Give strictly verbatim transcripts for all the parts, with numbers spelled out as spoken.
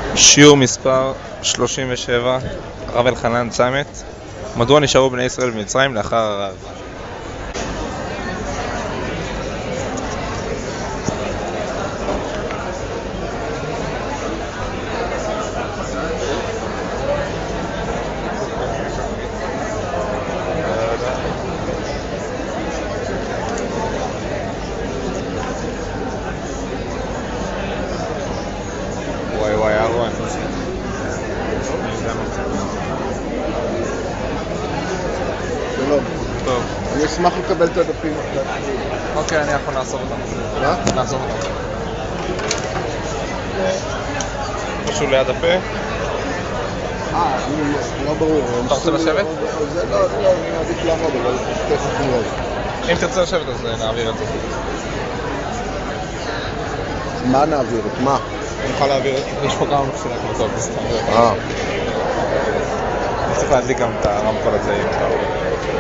שיעור מספר שלושים ושבע, הרב אלחנן צמת. מדוע נשארו בני ישראל במצרים לאחר הרעב? וואי וואי אהרון. שלום. טוב. אני אשמח לקבל את הדפים. אוקיי, אני יכול לעשות אותם. מה? לעשות אותם. משהו ליד הפה? אה, אני לא ברור. אתה רוצה לשבת? זה לא, לא, אני מעדיף לעמוד, אבל תכף נראה. אם תרצה לשבת אז נעביר את זה. מה נעביר? את מה? אני יכול להעביר, יש פה כמה מכשירי הקלטות, אז אתה אה. אני צריך להדליק גם את הרמקול הזה אם אתה רואה.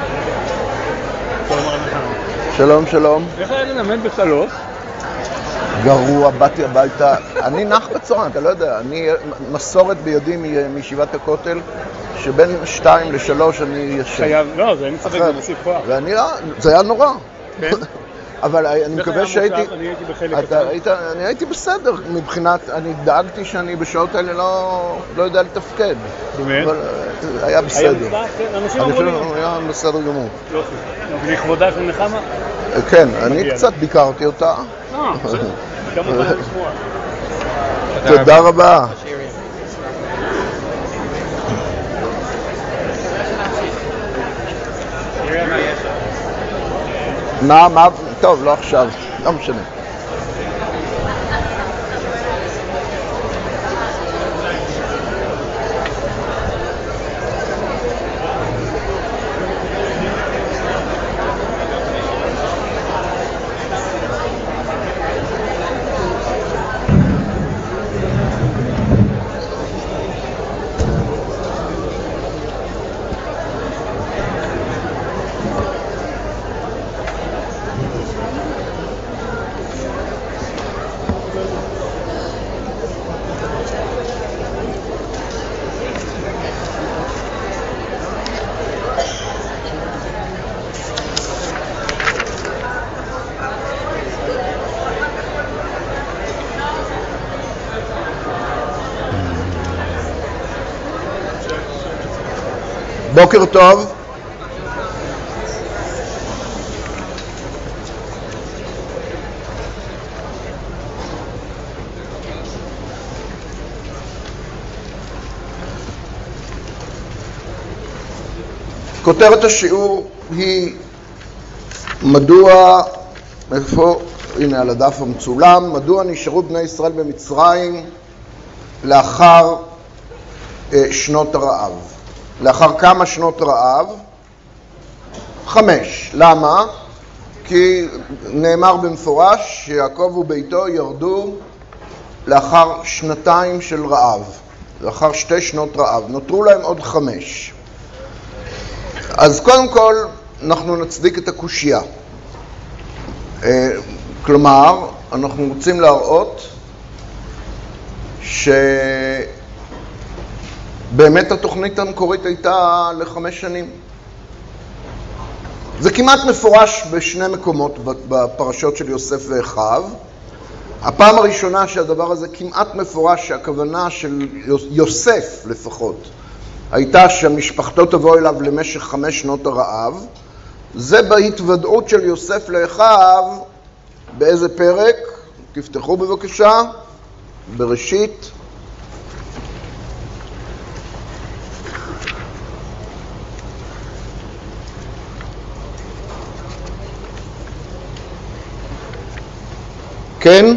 שלום, שלום. איך היה ללמד בשלוש? גרוע, באתי הביתה. אני נח בצהריים, אתה לא יודע. אני מסורת בידי מ- מישיבת הכותל, שבין שתיים לשלוש אני ישן. חייב, לא, זה אין ספק, זה מוסיף כוח. ואני, זה היה נורא. כן. אבל אני מקווה שהייתי... אני הייתי בחלק אתה קטן. היית, אני הייתי בסדר מבחינת, אני דאגתי שאני בשעות האלה לא, לא יודע לתפקד. באמת? אבל אה, היה בסדר. היה מוצלח, כן, אנשים אני אמרו לי. חושב היה בסדר גמור. יופי. לכבודה של נחמה? כן, אני מגיע. קצת ביקרתי אותה. אה, בסדר. גם אותנו לשמוע. תודה רבה. מה, מה, טוב, לא עכשיו, לא משנה. בוקר טוב. כותרת השיעור היא מדוע, איפה, הנה על הדף המצולם, מדוע נשארו בני ישראל במצרים לאחר אה, שנות הרעב. לאחר כמה שנות רעב? חמש. למה? כי נאמר במפורש שיעקב וביתו ירדו לאחר שנתיים של רעב, לאחר שתי שנות רעב. נותרו להם עוד חמש. אז קודם כל אנחנו נצדיק את הקושיה. כלומר, אנחנו רוצים להראות ש... באמת התוכנית המקורית הייתה לחמש שנים. זה כמעט מפורש בשני מקומות בפרשות של יוסף ואחיו. הפעם הראשונה שהדבר הזה כמעט מפורש, שהכוונה של יוסף לפחות, הייתה שמשפחתו תבוא אליו למשך חמש שנות הרעב. זה בהתוודעות של יוסף לאחיו, באיזה פרק? תפתחו בבקשה, בראשית. כן?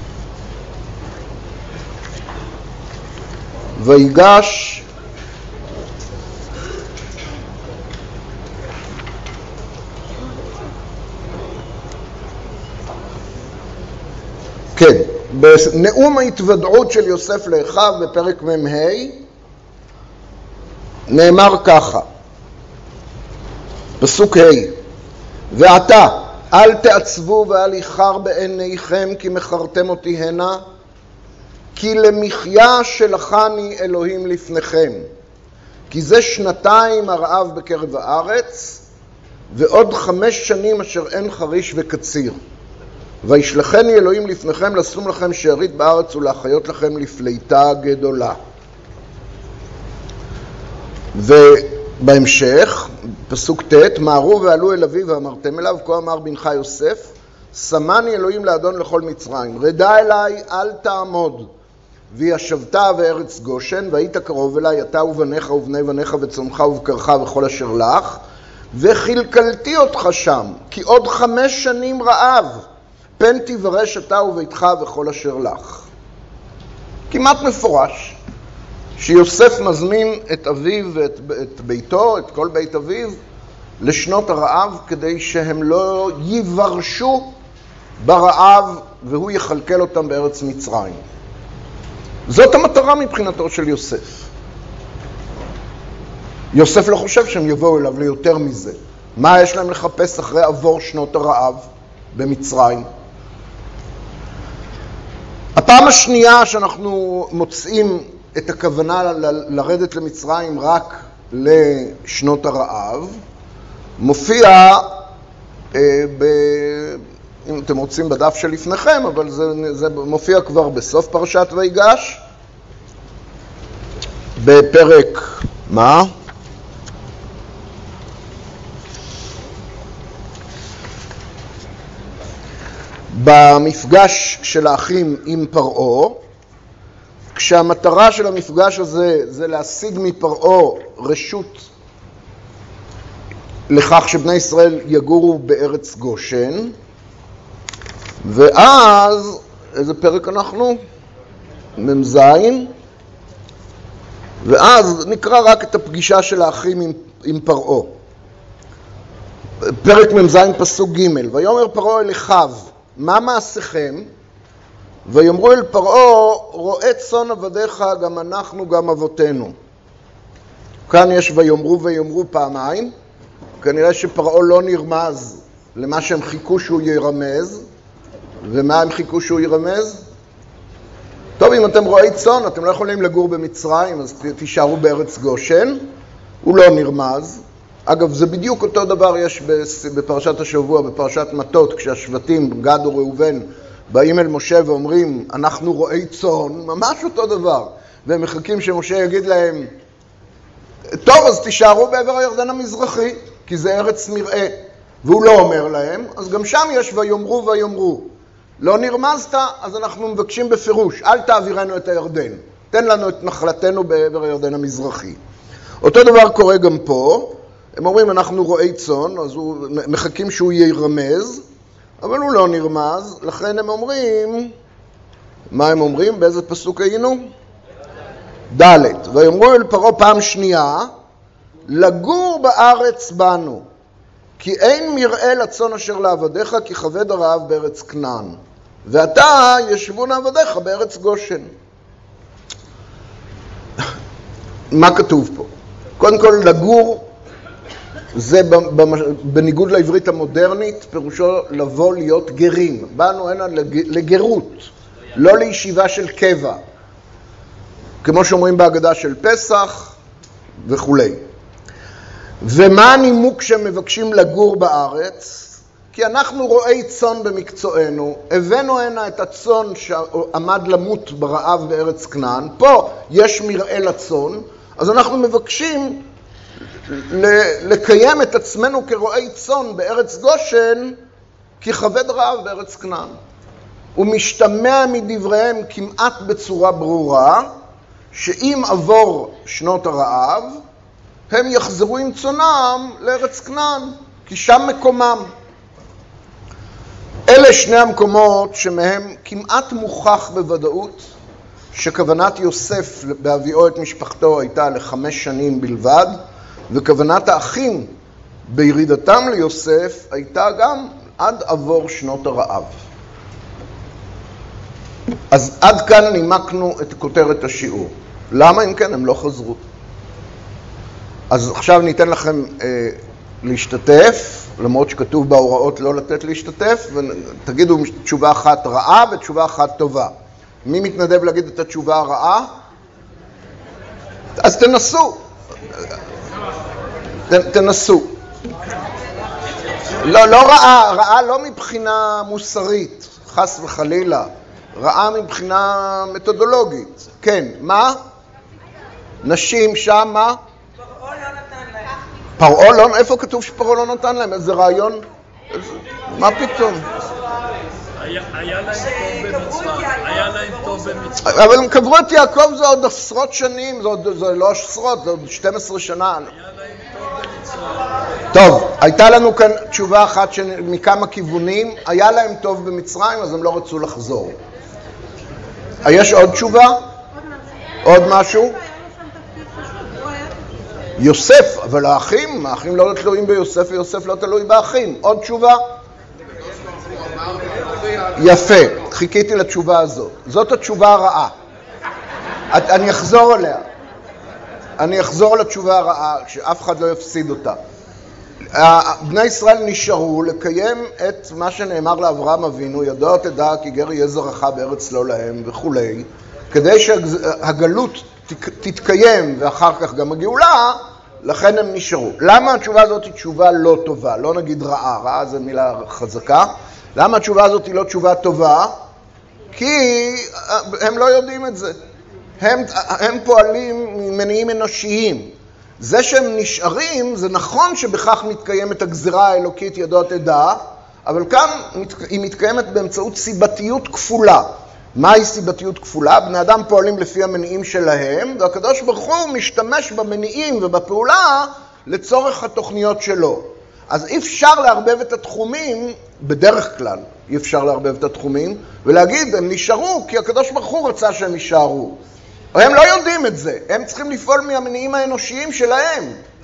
ויגש כן, בנאום ההתוודעות של יוסף לאחיו בפרק מ"ה נאמר ככה, פסוק ה' ועתה אל תעצבו ואל איחר בעיניכם כי מכרתם אותי הנה כי למחיה שלחני אלוהים לפניכם, כי זה שנתיים הרעב בקרב הארץ, ועוד חמש שנים אשר אין חריש וקציר. וישלחני אלוהים לפניכם לשום לכם שארית בארץ ולהחיות לכם לפליטה גדולה. ובהמשך, פסוק ט', מהרו ועלו אל אביו ואמרתם אליו, כה אמר בנך יוסף, שמני אלוהים לאדון לכל מצרים, רדה אליי אל תעמוד, וישבת בארץ גושן, והיית קרוב אליי אתה ובניך ובני בניך וצונך ובקרך וכל אשר לך, וחלקלתי אותך שם, כי עוד חמש שנים רעב, פן תברש אתה וביתך וכל אשר לך. כמעט מפורש, שיוסף מזמין את אביו ואת את ביתו, את כל בית אביו, לשנות הרעב, כדי שהם לא יברשו ברעב, והוא יחלקל אותם בארץ מצרים. זאת המטרה מבחינתו של יוסף. יוסף לא חושב שהם יבואו אליו ליותר מזה. מה יש להם לחפש אחרי עבור שנות הרעב במצרים? הפעם השנייה שאנחנו מוצאים את הכוונה ל- לרדת למצרים רק לשנות הרעב, מופיע, אה, ב... אם אתם רוצים בדף שלפניכם, אבל זה, זה מופיע כבר בסוף פרשת ויגש, בפרק, מה? במפגש של האחים עם פרעה, כשהמטרה של המפגש הזה זה להשיג מפרעה רשות לכך שבני ישראל יגורו בארץ גושן, ואז, איזה פרק אנחנו? ממזין, ואז נקרא רק את הפגישה של האחים עם, עם פרעה. פרק ממזין פסוק ג', ויאמר פרעה אל אחיו, מה מעשיכם? ויאמרו אל פרעה, רועה צאן עבדיך, גם אנחנו גם אבותינו. כאן יש ויאמרו ויאמרו פעמיים, כנראה שפרעה לא נרמז למה שהם חיכו שהוא ירמז. ומה הם חיכו שהוא ירמז? טוב, אם אתם רועי צאן, אתם לא יכולים לגור במצרים, אז תישארו בארץ גושן. הוא לא נרמז. אגב, זה בדיוק אותו דבר יש בפרשת השבוע, בפרשת מטות, כשהשבטים, גד וראובן, באים אל משה ואומרים, אנחנו רועי צאן, ממש אותו דבר. והם מחכים שמשה יגיד להם, טוב, אז תישארו בעבר הירדן המזרחי, כי זה ארץ מרעה. והוא לא אומר להם, אז גם שם יש ויאמרו ויאמרו. לא נרמזת, אז אנחנו מבקשים בפירוש, אל תעבירנו את הירדן. תן לנו את נחלתנו בעבר הירדן המזרחי. אותו דבר קורה גם פה. הם אומרים, אנחנו רועי צאן, אז הוא, מחכים שהוא ירמז, אבל הוא לא נרמז. לכן הם אומרים, מה הם אומרים? באיזה פסוק היינו? ד' ויאמרו אל פרעה פעם שנייה, לגור בארץ בנו, כי אין מרעה לצאן אשר לעבדיך, כי כבד הרעב בארץ כנען. ואתה ישבו לעבדיך בארץ גושן. מה כתוב פה? קודם כל, לגור, זה בניגוד לעברית המודרנית, פירושו לבוא להיות גרים. באנו הנה לגרות, לא לישיבה של קבע. כמו שאומרים בהגדה של פסח וכו'. ומה הנימוק שהם מבקשים לגור בארץ? כי אנחנו רועי צאן במקצוענו, הבאנו הנה את הצאן שעמד למות ברעב בארץ כנען, פה יש מרעה לצאן, אז אנחנו מבקשים לקיים את עצמנו כרועי צאן בארץ גושן, כי כבד רעב בארץ כנען. ומשתמע מדבריהם כמעט בצורה ברורה, שאם עבור שנות הרעב, הם יחזרו עם צונם לארץ כנען, כי שם מקומם. אלה שני המקומות שמהם כמעט מוכח בוודאות שכוונת יוסף בהביאו את משפחתו הייתה לחמש שנים בלבד, וכוונת האחים בירידתם ליוסף הייתה גם עד עבור שנות הרעב. אז עד כאן נימקנו את כותרת השיעור. למה אם כן הם לא חזרו? אז עכשיו ניתן לכם אה, להשתתף, למרות שכתוב בהוראות לא לתת להשתתף, ותגידו תשובה אחת רעה ותשובה אחת טובה. מי מתנדב להגיד את התשובה הרעה? אז תנסו. ת, תנסו. לא, לא רעה, רעה לא מבחינה מוסרית, חס וחלילה. רעה מבחינה מתודולוגית. כן, מה? נשים שם, מה? פרעה לא נתן להם. פרעה לא, איפה כתוב שפרעה לא נתן להם? איזה רעיון? מה פתאום? היה להם טוב במצרים, היה להם טוב במצרים. אבל הם קברו את יעקב זה עוד עשרות שנים, זה, עוד, זה לא עשרות, זה עוד שתים עשרה שנה. היה להם טוב במצרים. טוב, הייתה לנו כאן תשובה אחת מכמה כיוונים, היה להם טוב במצרים, אז הם לא רצו לחזור. יש עוד תשובה? עוד משהו? יוסף, אבל האחים, האחים לא תלויים ביוסף ויוסף לא תלוי באחים. עוד תשובה? יפה, חיכיתי לתשובה הזאת. זאת התשובה הרעה. אני אחזור עליה. אני אחזור לתשובה הרעה, שאף אחד לא יפסיד אותה. בני ישראל נשארו לקיים את מה שנאמר לאברהם אבינו, ידוע תדע כי גר יהיה זרעך בארץ לא להם וכולי, כדי שהגלות תתקיים ואחר כך גם הגאולה, לכן הם נשארו. למה התשובה הזאת היא תשובה לא טובה? לא נגיד רעה, רעה זה מילה חזקה. למה התשובה הזאת היא לא תשובה טובה? כי הם לא יודעים את זה. הם, הם פועלים ממניעים אנושיים. זה שהם נשארים, זה נכון שבכך מתקיימת הגזירה האלוקית ידוע תדע, אבל כאן היא מתקיימת באמצעות סיבתיות כפולה. מהי סיבתיות כפולה? בני אדם פועלים לפי המניעים שלהם, והקדוש ברוך הוא משתמש במניעים ובפעולה לצורך התוכניות שלו. אז אי אפשר לערבב את התחומים, בדרך כלל אי אפשר לערבב את התחומים, ולהגיד הם נשארו כי הקדוש ברוך הוא רצה שהם יישארו. הם לא יודעים את זה, הם צריכים לפעול מהמניעים האנושיים שלהם.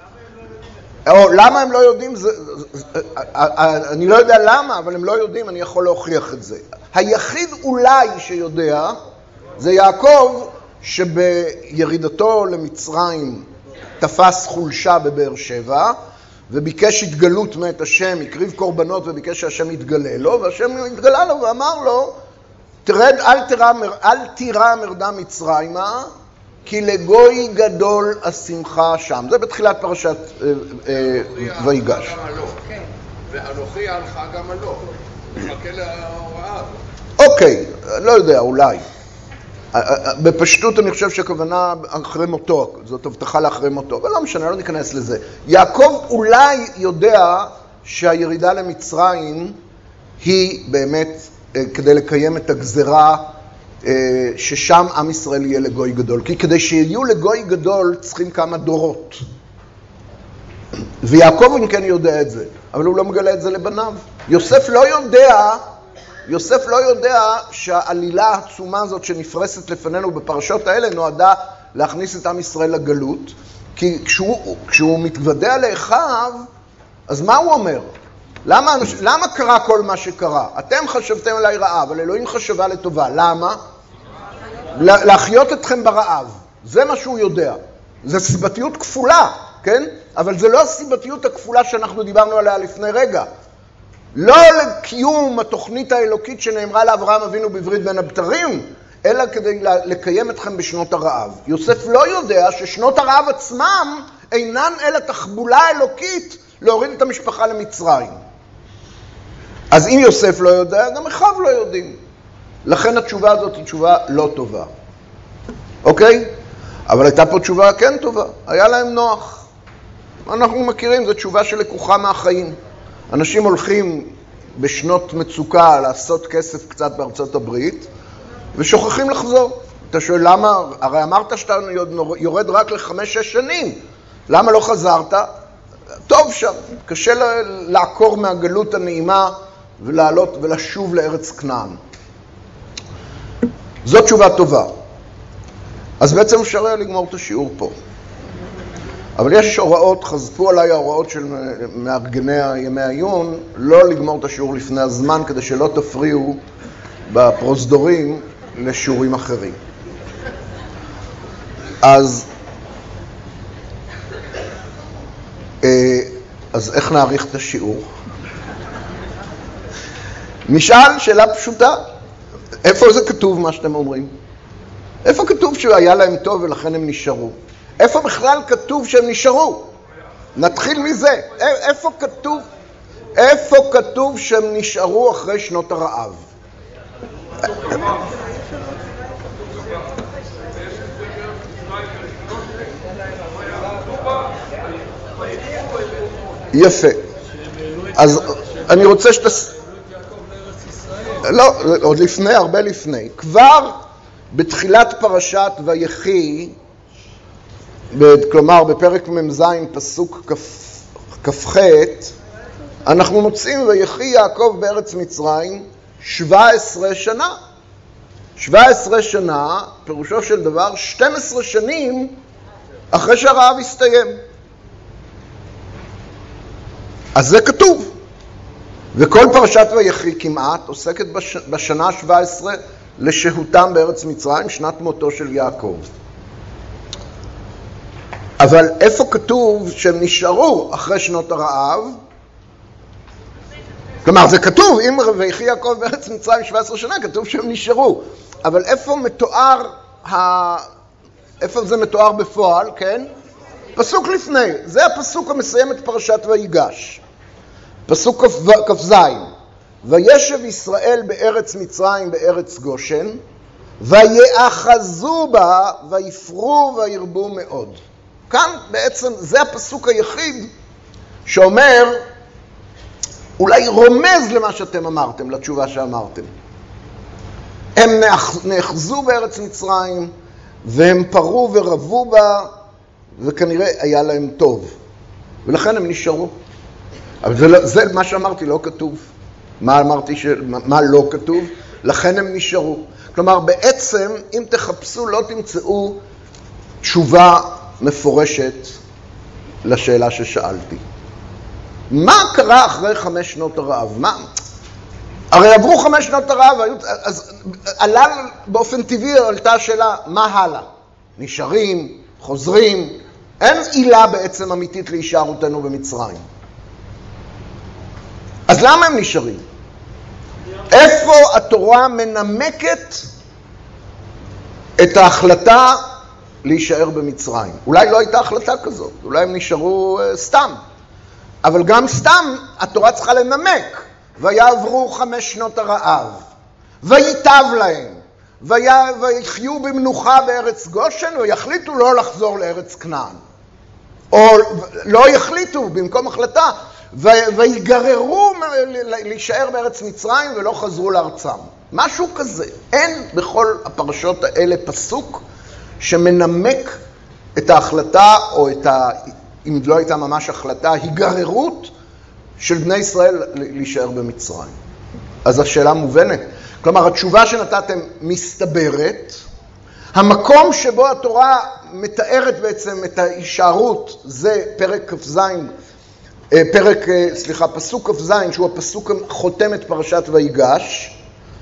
או למה הם לא יודעים? זה, אני לא יודע למה, אבל הם לא יודעים, אני יכול להוכיח את זה. היחיד אולי שיודע זה יעקב, שבירידתו למצרים תפס חולשה בבאר שבע, וביקש התגלות מאת השם, הקריב קורבנות וביקש שהשם יתגלה לו, והשם יתגלה לו ואמר לו, תרד, אל תירא, אל תירא מרדה מצרימה, כי לגוי גדול השמחה שם. זה בתחילת פרשת אה, אה, ויגש. ואנוכי הלכה גם הלא. מחכה להוראה. אוקיי, לא יודע, אולי. בפשטות אני חושב שהכוונה אחרי מותו, זאת הבטחה לאחרי מותו, אבל לא משנה, לא ניכנס לזה. יעקב אולי יודע שהירידה למצרים היא באמת כדי לקיים את הגזרה ששם עם ישראל יהיה לגוי גדול. כי כדי שיהיו לגוי גדול צריכים כמה דורות. ויעקב אם כן יודע את זה, אבל הוא לא מגלה את זה לבניו. יוסף לא יודע, יוסף לא יודע שהעלילה העצומה הזאת שנפרסת לפנינו בפרשות האלה נועדה להכניס את עם ישראל לגלות, כי כשהוא, כשהוא מתוודע לאחיו, אז מה הוא אומר? למה, למה קרה כל מה שקרה? אתם חשבתם עליי רעה, אבל אלוהים חשבה לטובה. למה? להחיות אתכם ברעב. זה מה שהוא יודע. זה סיבתיות כפולה, כן? אבל זה לא הסיבתיות הכפולה שאנחנו דיברנו עליה לפני רגע. לא לקיום התוכנית האלוקית שנאמרה לאברהם אבינו בברית בין הבתרים, אלא כדי לקיים אתכם בשנות הרעב. יוסף לא יודע ששנות הרעב עצמם אינן אלא תחבולה אלוקית להוריד את המשפחה למצרים. אז אם יוסף לא יודע, גם אחיו לא יודעים. לכן התשובה הזאת היא תשובה לא טובה. אוקיי? אבל הייתה פה תשובה כן טובה. היה להם נוח. אנחנו מכירים, זו תשובה שלקוחה מהחיים. אנשים הולכים בשנות מצוקה לעשות כסף קצת בארצות הברית, ושוכחים לחזור. אתה שואל למה? הרי אמרת שאתה יורד רק לחמש, שש שנים. למה לא חזרת? טוב שם. קשה לעקור מהגלות הנעימה ולעלות ולשוב לארץ כנען. זו תשובה טובה. אז בעצם אפשר היה לגמור את השיעור פה. אבל יש הוראות, חזקו עליי ההוראות של מארגני ימי העיון, לא לגמור את השיעור לפני הזמן, כדי שלא תפריעו בפרוזדורים לשיעורים אחרים. אז, אז איך נעריך את השיעור? נשאל שאלה פשוטה. איפה זה כתוב מה שאתם אומרים? איפה כתוב שהיה להם טוב ולכן הם נשארו? איפה בכלל כתוב שהם נשארו? נתחיל מזה. איפה כתוב, איפה כתוב שהם נשארו אחרי שנות הרעב? יפה. אז אני רוצה שתס... לא, עוד לפני, הרבה לפני. כבר בתחילת פרשת ויחי, כלומר בפרק ממז פסוק כ"ח, אנחנו מוצאים ויחי יעקב בארץ מצרים שבע עשרה שנה. שבע עשרה שנה, פירושו של דבר, שתים עשרה שנים אחרי שהרעב הסתיים. אז זה כתוב. וכל פרשת ויחי כמעט עוסקת בש... בשנה ה-שבע עשרה לשהותם בארץ מצרים, שנת מותו של יעקב. אבל איפה כתוב שהם נשארו אחרי שנות הרעב? כלומר, זה כתוב, אם ויחי יעקב בארץ מצרים שבע עשרה שנה, כתוב שהם נשארו. אבל איפה מתואר, ה... איפה זה מתואר בפועל, כן? פסוק לפני, זה הפסוק המסיים את פרשת ויגש. פסוק כ"ז, וישב ישראל בארץ מצרים בארץ גושן, ויאחזו בה, ויפרו וירבו מאוד. כאן בעצם זה הפסוק היחיד שאומר, אולי רומז למה שאתם אמרתם, לתשובה שאמרתם. הם נאחזו בארץ מצרים, והם פרו ורבו בה, וכנראה היה להם טוב. ולכן הם נשארו. אבל זה, לא, זה מה שאמרתי לא כתוב. מה אמרתי ש... מה לא כתוב? לכן הם נשארו. כלומר, בעצם, אם תחפשו, לא תמצאו תשובה מפורשת לשאלה ששאלתי. מה קרה אחרי חמש שנות הרעב? מה? הרי עברו חמש שנות הרעב, אז עלה באופן טבעי, עלתה השאלה, מה הלאה? נשארים, חוזרים, אין עילה בעצם אמיתית להישארותנו במצרים. אז למה הם נשארים? איפה התורה מנמקת את ההחלטה להישאר במצרים? אולי לא הייתה החלטה כזאת, אולי הם נשארו uh, סתם. אבל גם סתם התורה צריכה לנמק. ויעברו חמש שנות הרעב, ויטב להם, ויחיו במנוחה בארץ גושן, ויחליטו לא לחזור לארץ כנען. או לא יחליטו במקום החלטה, ויגררו להישאר בארץ מצרים ולא חזרו לארצם. משהו כזה. אין בכל הפרשות האלה פסוק שמנמק את ההחלטה, או את ה... אם לא הייתה ממש החלטה, היגררות של בני ישראל להישאר במצרים. אז השאלה מובנת. כלומר, התשובה שנתתם מסתברת. המקום שבו התורה מתארת בעצם את ההישארות, זה פרק כ"ז, פרק, סליחה, פסוק כ"ז, שהוא הפסוק חותם את פרשת ויגש.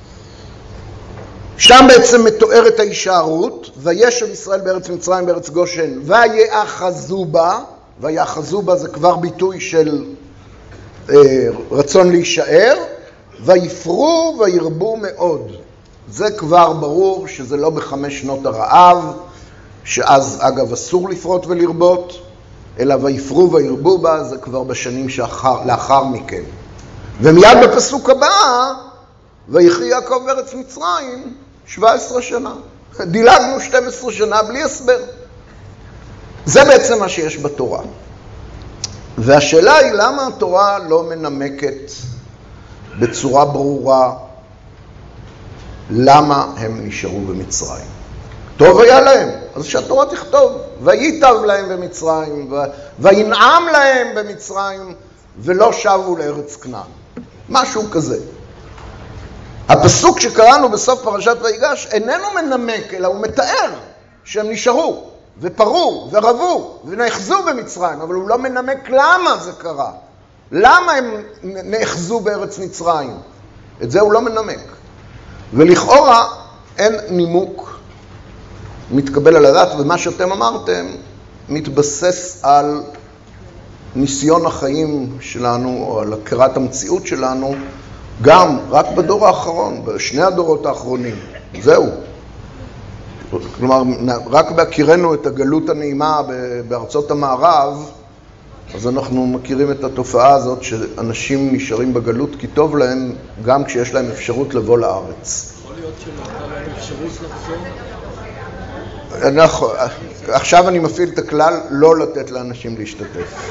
שם בעצם מתוארת ההישארות, וישב ישראל בארץ מצרים בארץ גושן, ויאחזו בה, ויאחזו בה זה כבר ביטוי של אה, רצון להישאר, ויפרו וירבו מאוד. זה כבר ברור שזה לא בחמש שנות הרעב, שאז אגב אסור לפרות ולרבות, אלא ויפרו וירבו בה, זה כבר בשנים שאחר, לאחר מכן. ומיד בפסוק הבא, ויחי יעקב בארץ מצרים, שבע עשרה שנה. דילגנו שתים עשרה שנה בלי הסבר. זה בעצם מה שיש בתורה. והשאלה היא למה התורה לא מנמקת בצורה ברורה למה הם נשארו במצרים. טוב היה להם, אז שהתורה תכתוב, וייטב להם במצרים, וינעם להם במצרים, ולא שבו לארץ כנען. משהו כזה. הפסוק שקראנו בסוף פרשת ויגש איננו מנמק, אלא הוא מתאר שהם נשארו, ופרו, ורבו, ונאחזו במצרים, אבל הוא לא מנמק למה זה קרה. למה הם נאחזו בארץ מצרים? את זה הוא לא מנמק. ולכאורה אין נימוק מתקבל על הדעת, ומה שאתם אמרתם מתבסס על ניסיון החיים שלנו, או על הכרת המציאות שלנו, גם, רק בדור האחרון, בשני הדורות האחרונים. זהו. כלומר, רק בהכירנו את הגלות הנעימה בארצות המערב, אז אנחנו מכירים את התופעה הזאת שאנשים נשארים בגלות כי טוב להם, גם כשיש להם אפשרות לבוא לארץ. יכול להיות שלא להם אפשרות לחזור? אנחנו, עכשיו אני מפעיל את הכלל לא לתת לאנשים להשתתף.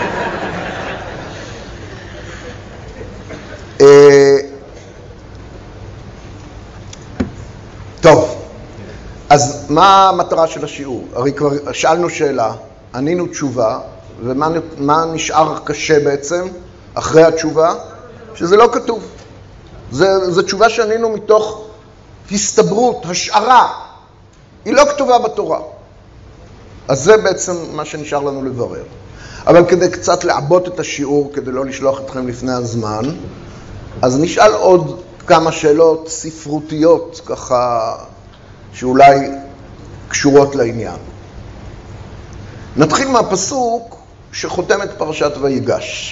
טוב, אז מה המטרה של השיעור? הרי כבר שאלנו שאלה, ענינו תשובה, ומה נשאר קשה בעצם אחרי התשובה? שזה לא כתוב. זה, זה תשובה שענינו מתוך הסתברות, השערה. היא לא כתובה בתורה. אז זה בעצם מה שנשאר לנו לברר. אבל כדי קצת לעבות את השיעור, כדי לא לשלוח אתכם לפני הזמן, אז נשאל עוד כמה שאלות ספרותיות, ככה שאולי קשורות לעניין. נתחיל מהפסוק שחותם את פרשת ויגש.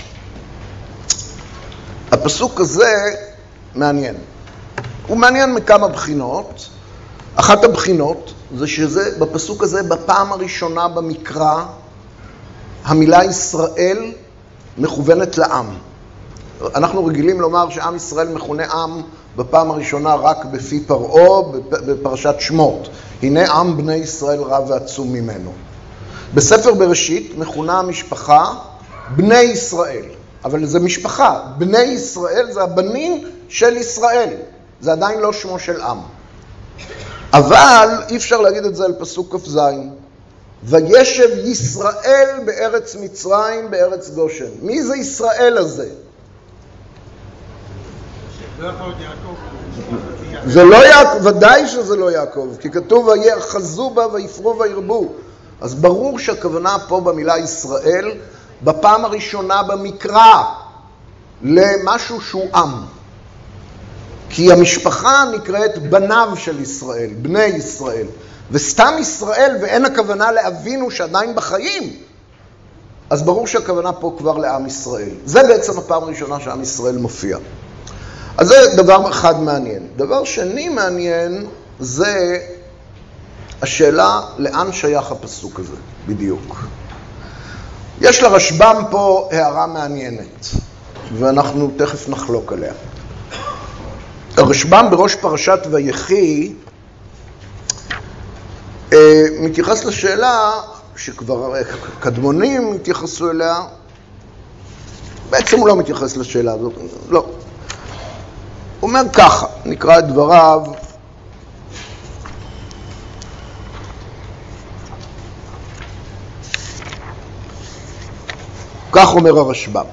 הפסוק הזה מעניין. הוא מעניין מכמה בחינות. אחת הבחינות זה שזה בפסוק הזה בפעם הראשונה במקרא המילה ישראל מכוונת לעם. אנחנו רגילים לומר שעם ישראל מכונה עם בפעם הראשונה רק בפי פרעה בפרשת שמות. הנה עם בני ישראל רב ועצום ממנו. בספר בראשית מכונה המשפחה בני ישראל, אבל זה משפחה. בני ישראל זה הבנים של ישראל, זה עדיין לא שמו של עם. אבל אי אפשר להגיד את זה על פסוק כ"ז. וישב ישראל בארץ מצרים בארץ גושן. מי זה ישראל הזה? זה לא יעקב, ודאי שזה לא יעקב, כי כתוב ויאחזו בה ויפרו וירבו. אז ברור שהכוונה פה במילה ישראל בפעם הראשונה במקרא למשהו שהוא עם. כי המשפחה נקראת בניו של ישראל, בני ישראל. וסתם ישראל ואין הכוונה לאבינו שעדיין בחיים, אז ברור שהכוונה פה כבר לעם ישראל. זה בעצם הפעם הראשונה שעם ישראל מופיע. אז זה דבר אחד מעניין. דבר שני מעניין זה השאלה לאן שייך הפסוק הזה בדיוק. יש לרשב"ם פה הערה מעניינת, ואנחנו תכף נחלוק עליה. הרשב"ם בראש פרשת ויחי מתייחס לשאלה שכבר קדמונים התייחסו אליה. בעצם הוא לא מתייחס לשאלה הזאת, לא. הוא אומר ככה, נקרא את דבריו. כך אומר הרשב"ם.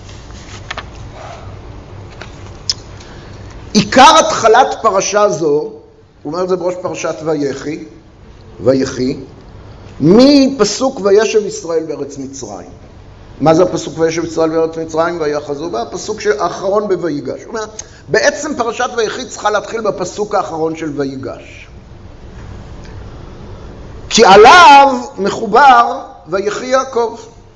עיקר התחלת פרשה זו, הוא אומר את זה בראש פרשת ויחי, ויחי, מפסוק וישב ישראל בארץ מצרים. מה זה הפסוק וישב ישראל בארץ מצרים ויאחזו בה? הפסוק האחרון בויגש. הוא אומר, בעצם פרשת ויחי צריכה להתחיל בפסוק האחרון של ויגש. כי עליו מחובר ויחי יעקב.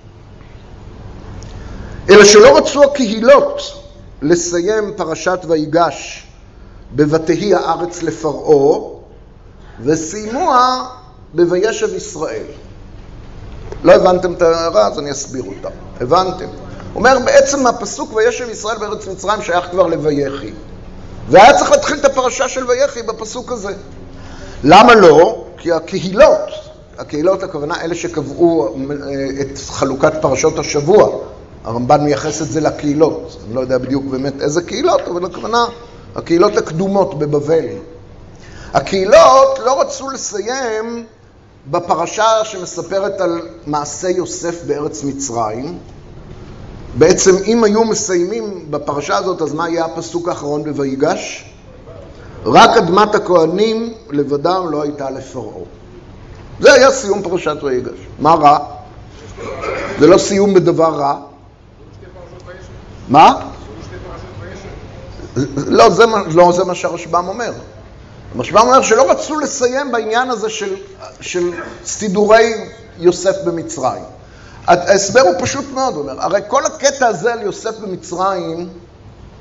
אלא שלא רצו הקהילות לסיים פרשת ויגש בבתהי הארץ לפרעה, וסיימוה בוישב ישראל. לא הבנתם את ההערה, אז אני אסביר אותה. הבנתם? אומר, בעצם הפסוק וישב ישראל בארץ מצרים שייך כבר לויחי. והיה צריך להתחיל את הפרשה של ויחי בפסוק הזה. למה לא? כי הקהילות, הקהילות הכוונה אלה שקבעו את חלוקת פרשות השבוע, הרמב"ן מייחס את זה לקהילות. אני לא יודע בדיוק באמת איזה קהילות, אבל הכוונה, הקהילות הקדומות בבבל. הקהילות לא רצו לסיים בפרשה שמספרת על מעשה יוסף בארץ מצרים. בעצם אם היו מסיימים בפרשה הזאת, אז מה יהיה הפסוק האחרון בויגש? רק אדמת הכהנים לבדם לא הייתה לפרעה. זה היה סיום פרשת ויגש. מה רע? זה לא סיום בדבר רע. מה? לא, זה, לא, זה מה שהרשב"ם אומר. הרשב"ם אומר שלא רצו לסיים בעניין הזה של, של סידורי יוסף במצרים. ההסבר הוא פשוט מאוד, אומר. הרי כל הקטע הזה על יוסף במצרים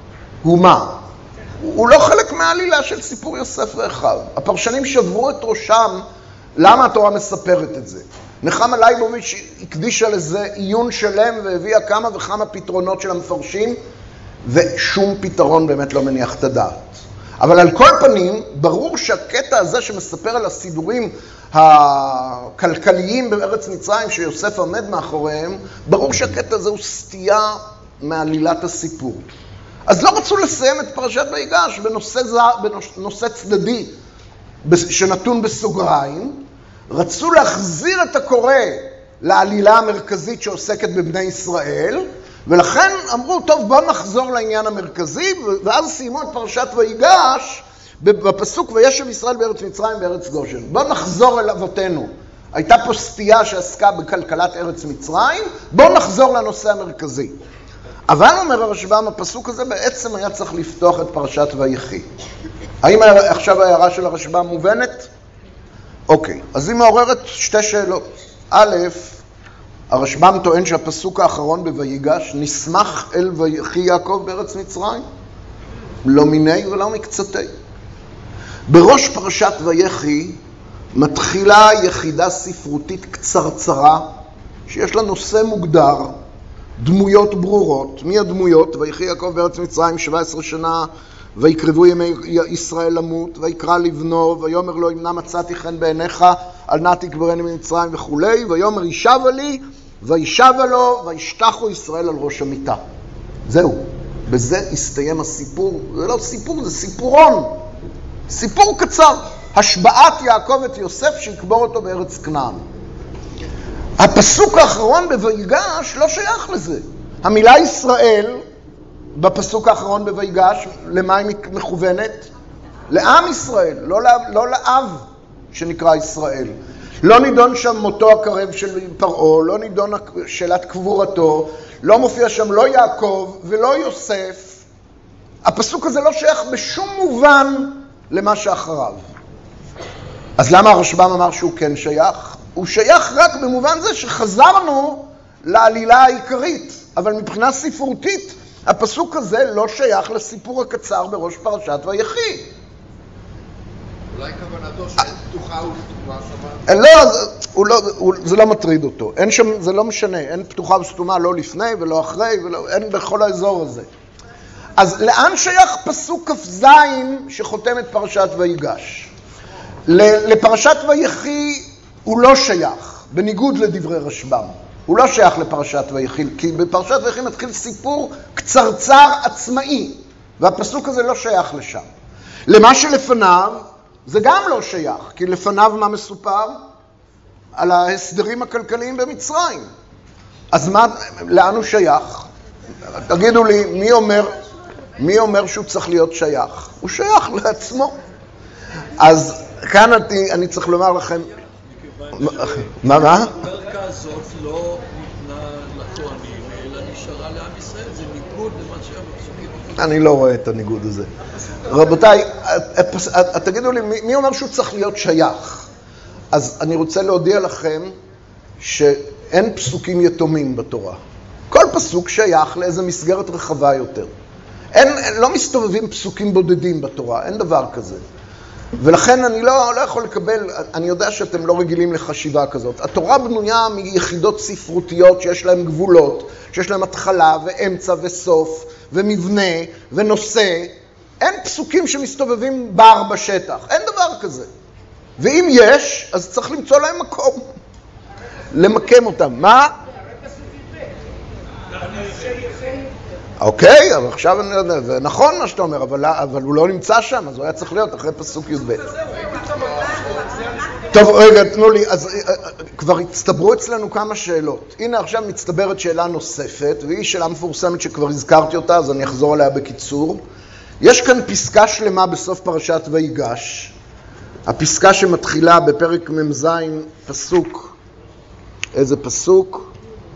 הוא מה? הוא לא חלק מהעלילה של סיפור יוסף ואחיו. הפרשנים שברו את ראשם למה התורה מספרת את זה. נחמה ליבוביץ' הקדישה לזה עיון שלם והביאה כמה וכמה פתרונות של המפרשים, ושום פתרון באמת לא מניח את הדעת. אבל על כל פנים, ברור שהקטע הזה שמספר על הסידורים הכלכליים בארץ מצרים שיוסף עומד מאחוריהם, ברור שהקטע הזה הוא סטייה מעלילת הסיפור. אז לא רצו לסיים את פרשת ויגש בנושא, זה, בנושא צדדי שנתון בסוגריים, רצו להחזיר את הקורא לעלילה המרכזית שעוסקת בבני ישראל, ולכן אמרו, טוב, בוא נחזור לעניין המרכזי, ואז סיימו את פרשת ויגש בפסוק וישב ישראל בארץ מצרים בארץ גושן. בוא נחזור אל אבותינו. הייתה פה סטייה שעסקה בכלכלת ארץ מצרים, בוא נחזור לנושא המרכזי. אבל אומר הרשב"ם, הפסוק הזה בעצם היה צריך לפתוח את פרשת ויחי. האם עכשיו ההערה של הרשב"ם מובנת? אוקיי, אז היא מעוררת שתי שאלות. א', הרשב"ם טוען שהפסוק האחרון בויגש נסמך אל ויחי יעקב בארץ מצרים, לא מיני ולא מקצתי. בראש פרשת ויחי מתחילה יחידה ספרותית קצרצרה שיש לה נושא מוגדר, דמויות ברורות. מי הדמויות? ויחי יעקב בארץ מצרים שבע עשרה שנה, ויקרבו ימי ישראל למות, ויקרא לבנו, ויאמר לו אם נא מצאתי חן בעיניך, אל נא תקברני ממצרים וכולי, ויאמר ישבה לי, וישבה לו, וישתחו ישראל על ראש המיטה. זהו, בזה הסתיים הסיפור. זה לא סיפור, זה סיפורון. סיפור קצר. השבעת יעקב את יוסף שיקבור אותו בארץ כנען. הפסוק האחרון בויגש לא שייך לזה. המילה ישראל בפסוק האחרון בויגש, למה היא מכוונת? לעם ישראל, לא, לא לאב שנקרא ישראל. לא נידון שם מותו הקרב של פרעה, לא נידון שאלת קבורתו, לא מופיע שם לא יעקב ולא יוסף. הפסוק הזה לא שייך בשום מובן למה שאחריו. אז למה הרשב"ם אמר שהוא כן שייך? הוא שייך רק במובן זה שחזרנו לעלילה העיקרית, אבל מבחינה ספרותית, הפסוק הזה לא שייך לסיפור הקצר בראש פרשת ויחי. אולי כוונתו שאין פתוחה וסתומה שמה? לא, זה לא מטריד אותו. אין שם, זה לא משנה, אין פתוחה וסתומה לא לפני ולא אחרי, ולא, אין בכל האזור הזה. אז לאן שייך פסוק כ"ז שחותם את פרשת ויגש? לפרשת ויחי הוא לא שייך, בניגוד לדברי רשב"ם. הוא לא שייך לפרשת ויחי, כי בפרשת ויחי מתחיל סיפור קצרצר עצמאי, והפסוק הזה לא שייך לשם. למה שלפניו זה גם לא שייך, כי לפניו מה מסופר? על ההסדרים הכלכליים במצרים. אז מה, לאן הוא שייך? תגידו לי, מי אומר, מי אומר שהוא צריך להיות שייך? הוא שייך לעצמו. אז כאן אני, אני צריך לומר לכם, מה, מה? הברקה הזאת לא ניתנה לכהנים, אלא נשארה לעם ישראל. זה ניגוד למה שהפסוקים הקודמים. אני לא רואה את הניגוד הזה. רבותיי, תגידו לי, מי אומר שהוא צריך להיות שייך? אז אני רוצה להודיע לכם שאין פסוקים יתומים בתורה. כל פסוק שייך לאיזו מסגרת רחבה יותר. אין, לא מסתובבים פסוקים בודדים בתורה, אין דבר כזה. ולכן אני לא, לא יכול לקבל, אני יודע שאתם לא רגילים לחשיבה כזאת. התורה בנויה מיחידות ספרותיות שיש להן גבולות, שיש להן התחלה ואמצע וסוף ומבנה ונושא. אין פסוקים שמסתובבים בר בשטח, אין דבר כזה. ואם יש, אז צריך למצוא להם מקום, למקם אותם. מה? אוקיי, אבל עכשיו אני יודע, זה נכון מה שאתה אומר, אבל, אבל הוא לא נמצא שם, אז הוא היה צריך להיות אחרי פסוק י"ב. טוב, רגע, תנו לי, אז כבר הצטברו אצלנו כמה שאלות. הנה עכשיו מצטברת שאלה נוספת, והיא שאלה מפורסמת שכבר הזכרתי אותה, אז אני אחזור עליה בקיצור. יש כאן פסקה שלמה בסוף פרשת ויגש, הפסקה שמתחילה בפרק ממז פסוק, איזה פסוק?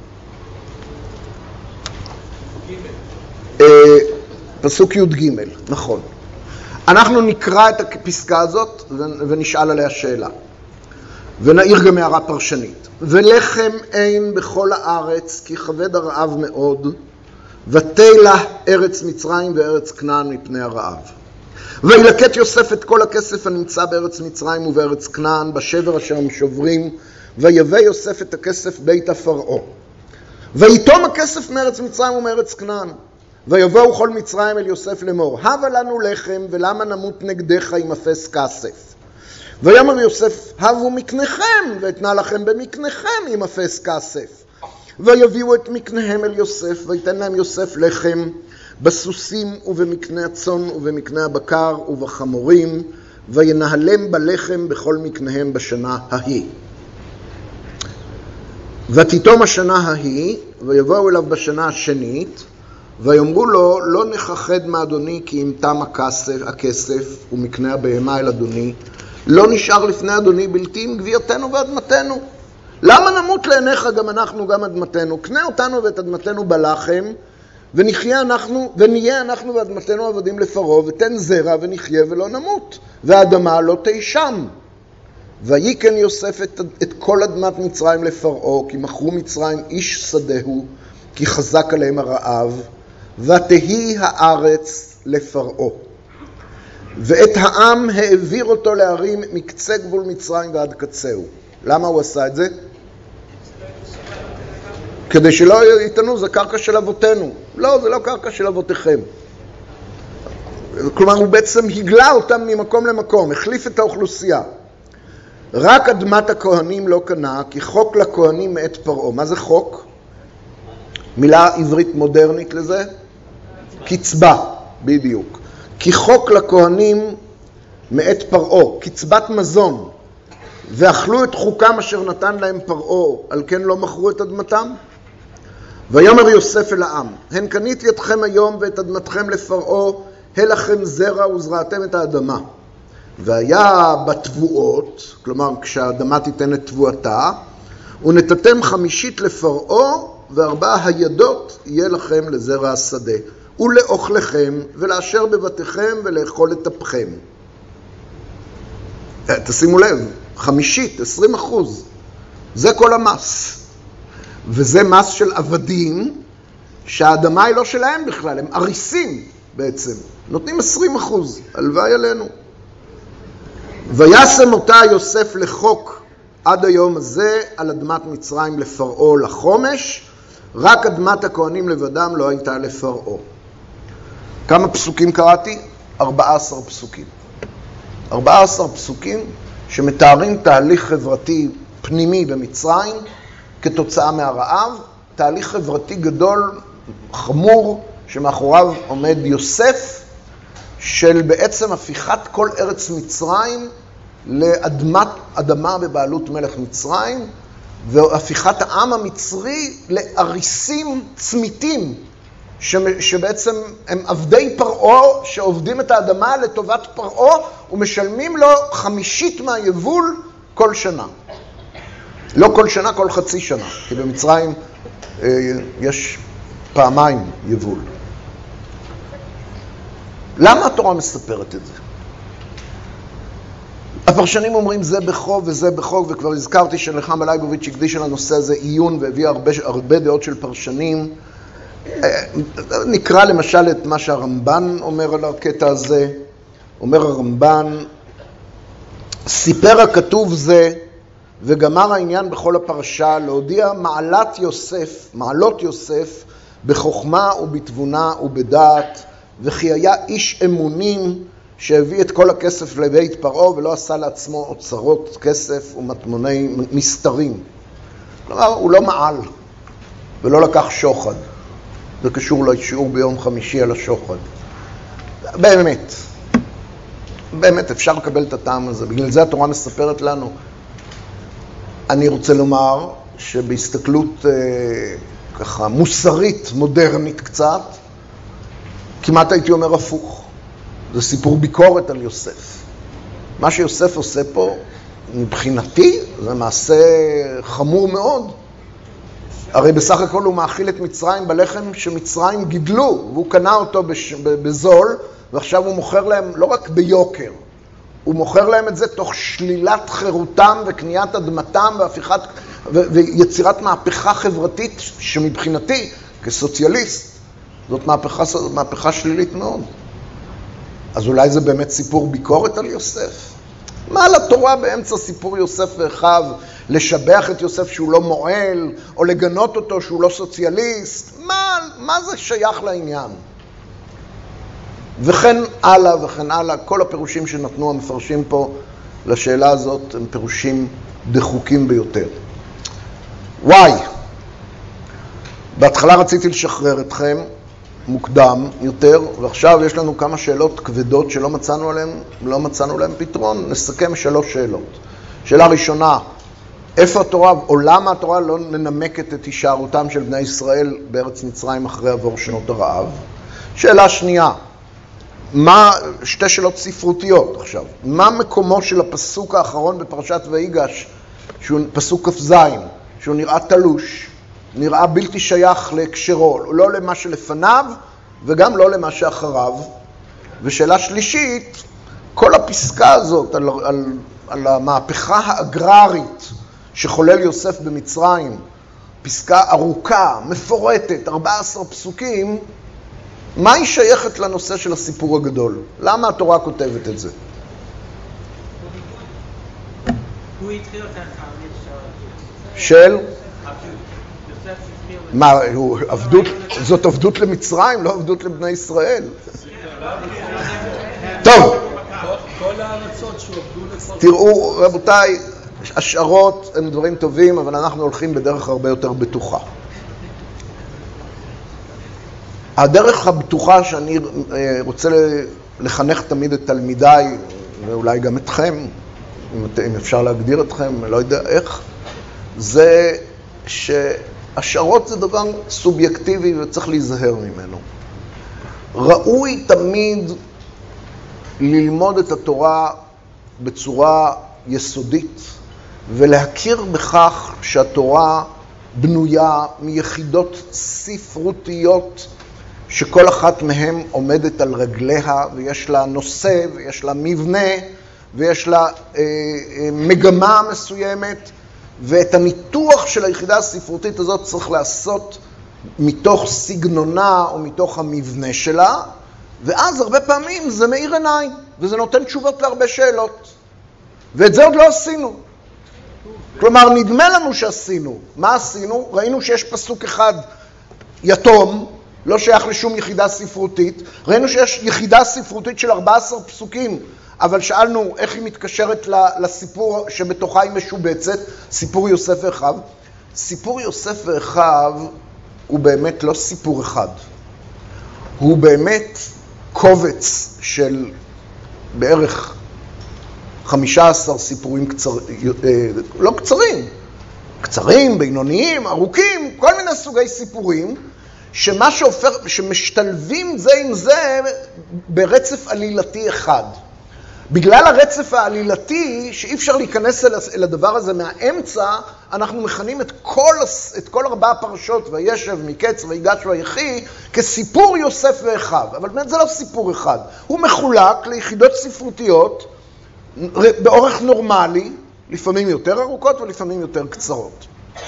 פסוק י"ג, נכון. אנחנו נקרא את הפסקה הזאת ונשאל עליה שאלה. ונעיר גם הערה פרשנית. ולחם אין בכל הארץ כי כבד הרעב מאוד, ותלה ארץ מצרים וארץ כנען מפני הרעב. וילקט יוסף את כל הכסף הנמצא בארץ מצרים ובארץ כנען, בשבר אשר הם שוברים, ויבא יוסף את הכסף בית הפרעה. ויתום הכסף מארץ מצרים ומארץ כנען. ויבואו כל מצרים אל יוסף לאמור, הבה לנו לחם ולמה נמות נגדך עם אפס כסף. ויאמר יוסף, הבו מקניכם ואתנה לכם במקניכם עם אפס כסף. ויביאו את מקניהם אל יוסף, ויתן להם יוסף לחם בסוסים ובמקנה הצאן ובמקנה הבקר ובחמורים, וינהלם בלחם בכל מקניהם בשנה ההיא. ותתום השנה ההיא, ויבואו אליו בשנה השנית, ויאמרו לו, לא נכחד מאדוני כי אם תם הכסף, הכסף ומקנה הבהמה אל אדוני, לא נשאר לפני אדוני בלתי עם גבייתנו ואדמתנו. למה נמות לעיניך גם אנחנו גם אדמתנו? קנה אותנו ואת אדמתנו בלחם, ונחיה אנחנו, ונהיה אנחנו ואדמתנו עבדים לפרעה, ותן זרע ונחיה ולא נמות, והאדמה לא תישם. ויקן יוסף את, את כל אדמת מצרים לפרעה, כי מכרו מצרים איש שדהו, כי חזק עליהם הרעב, ותהי הארץ לפרעה. ואת העם העביר אותו להרים מקצה גבול מצרים ועד קצהו. למה הוא עשה את זה? כדי שלא יתנו, זה קרקע של אבותינו. לא, זה לא קרקע של אבותיכם. כלומר, הוא בעצם הגלה אותם ממקום למקום, החליף את האוכלוסייה. רק אדמת הכהנים לא קנה, כי חוק לכהנים מאת פרעה. מה זה חוק? מילה עברית מודרנית לזה? קצבה, בדיוק. כי חוק לכהנים מאת פרעה, קצבת מזון, ואכלו את חוקם אשר נתן להם פרעה, על כן לא מכרו את אדמתם? ויאמר יוסף אל העם, הן קניתי אתכם היום ואת אדמתכם לפרעה, הלכם זרע וזרעתם את האדמה. והיה בתבואות, כלומר כשהאדמה תיתן את תבואתה, ונתתם חמישית לפרעה, וארבע הידות יהיה לכם לזרע השדה, ולאוכלכם, ולאשר בבתיכם, ולאכול את אפכם. תשימו לב, חמישית, עשרים אחוז, זה כל המס. וזה מס של עבדים, שהאדמה היא לא שלהם בכלל, הם אריסים בעצם. נותנים עשרים אחוז, הלוואי עלינו. וישם אותה יוסף לחוק עד היום הזה על אדמת מצרים לפרעה לחומש, רק אדמת הכהנים לבדם לא הייתה לפרעה. כמה פסוקים קראתי? ארבעה עשר פסוקים. ארבעה עשר פסוקים שמתארים תהליך חברתי פנימי במצרים כתוצאה מהרעב, תהליך חברתי גדול, חמור, שמאחוריו עומד יוסף, של בעצם הפיכת כל ארץ מצרים לאדמת אדמה בבעלות מלך מצרים, והפיכת העם המצרי לאריסים צמיתים, שבעצם הם עבדי פרעה שעובדים את האדמה לטובת פרעה ומשלמים לו חמישית מהיבול כל שנה. לא כל שנה, כל חצי שנה, כי במצרים אה, יש פעמיים יבול. למה התורה מספרת את זה? הפרשנים אומרים זה בחוק וזה בחוק, וכבר הזכרתי שנחמה לייבוביץ' הקדיש על הנושא הזה עיון והביא הרבה, הרבה דעות של פרשנים. נקרא למשל את מה שהרמב"ן אומר על הקטע הזה. אומר הרמב"ן, סיפר הכתוב זה וגמר העניין בכל הפרשה להודיע מעלת יוסף, מעלות יוסף בחוכמה ובתבונה ובדעת, וכי היה איש אמונים שהביא את כל הכסף לבית פרעה ולא עשה לעצמו אוצרות כסף ומטמוני מסתרים. כלומר, הוא לא מעל ולא לקח שוחד. זה קשור לשיעור ביום חמישי על השוחד. באמת, באמת אפשר לקבל את הטעם הזה. בגלל זה התורה מספרת לנו. אני רוצה לומר שבהסתכלות אה, ככה מוסרית, מודרנית קצת, כמעט הייתי אומר הפוך. זה סיפור ביקורת על יוסף. מה שיוסף עושה פה, מבחינתי, זה מעשה חמור מאוד. הרי בסך הכל הוא מאכיל את מצרים בלחם שמצרים גידלו, והוא קנה אותו בש... בזול, ועכשיו הוא מוכר להם לא רק ביוקר, הוא מוכר להם את זה תוך שלילת חירותם וקניית אדמתם והפיכת, ו... ויצירת מהפכה חברתית שמבחינתי, כסוציאליסט, זאת מהפכה, מהפכה שלילית מאוד. אז אולי זה באמת סיפור ביקורת על יוסף? מה לתורה באמצע סיפור יוסף ואחיו, לשבח את יוסף שהוא לא מועל, או לגנות אותו שהוא לא סוציאליסט? מה, מה זה שייך לעניין? וכן הלאה וכן הלאה, כל הפירושים שנתנו המפרשים פה לשאלה הזאת הם פירושים דחוקים ביותר. וואי, בהתחלה רציתי לשחרר אתכם מוקדם יותר, ועכשיו יש לנו כמה שאלות כבדות שלא מצאנו עליהן, לא מצאנו עליהן פתרון. נסכם שלוש שאלות. שאלה ראשונה, איפה התורה, או למה התורה לא מנמקת את הישארותם של בני ישראל בארץ מצרים אחרי עבור שנות הרעב? שאלה שנייה, מה, שתי שאלות ספרותיות עכשיו, מה מקומו של הפסוק האחרון בפרשת ויגש, שהוא פסוק כ"ז, שהוא נראה תלוש, נראה בלתי שייך להקשרו, לא למה שלפניו וגם לא למה שאחריו? ושאלה שלישית, כל הפסקה הזאת על, על, על המהפכה האגררית שחולל יוסף במצרים, פסקה ארוכה, מפורטת, ארבעה עשר פסוקים, מה היא שייכת לנושא של הסיפור הגדול? למה התורה כותבת את זה? הוא התחיל אותה תהליך של... של? עבדות. יוסף התחיל... מה, הוא עבדות, זאת עבדות למצרים, לא עבדות לבני ישראל. טוב. כל הארצות שעבדו לפרעה. תראו, רבותיי, השערות הם דברים טובים, אבל אנחנו הולכים בדרך הרבה יותר בטוחה. הדרך הבטוחה שאני רוצה לחנך תמיד את תלמידיי, ואולי גם אתכם, אם אפשר להגדיר אתכם, לא יודע איך, זה שהשערות זה דבר סובייקטיבי וצריך להיזהר ממנו. ראוי תמיד ללמוד את התורה בצורה יסודית, ולהכיר בכך שהתורה בנויה מיחידות ספרותיות, שכל אחת מהן עומדת על רגליה, ויש לה נושא, ויש לה מבנה, ויש לה אה, אה, מגמה מסוימת, ואת הניתוח של היחידה הספרותית הזאת צריך לעשות מתוך סגנונה או מתוך המבנה שלה, ואז הרבה פעמים זה מאיר עיניים, וזה נותן תשובות להרבה שאלות. ואת זה עוד לא עשינו. כלומר, נדמה לנו שעשינו. מה עשינו? ראינו שיש פסוק אחד יתום, לא שייך לשום יחידה ספרותית. ראינו שיש יחידה ספרותית של ארבעה עשר פסוקים, אבל שאלנו איך היא מתקשרת לסיפור שבתוכה היא משובצת, סיפור יוסף ואחיו. סיפור יוסף ואחיו הוא באמת לא סיפור אחד. הוא באמת קובץ של בערך חמישה עשר סיפורים קצרים, לא קצרים, קצרים, בינוניים, ארוכים, כל מיני סוגי סיפורים, שמה שהופך, שמשתלבים זה עם זה ברצף עלילתי אחד. בגלל הרצף העלילתי, שאי אפשר להיכנס אל הדבר הזה מהאמצע, אנחנו מכנים את כל, את כל ארבעה פרשות, וישב, מקץ, ויגש, ויחי, כסיפור יוסף ואחיו. אבל באמת זה לא סיפור אחד. הוא מחולק ליחידות ספרותיות, באורך נורמלי, לפעמים יותר ארוכות ולפעמים יותר קצרות.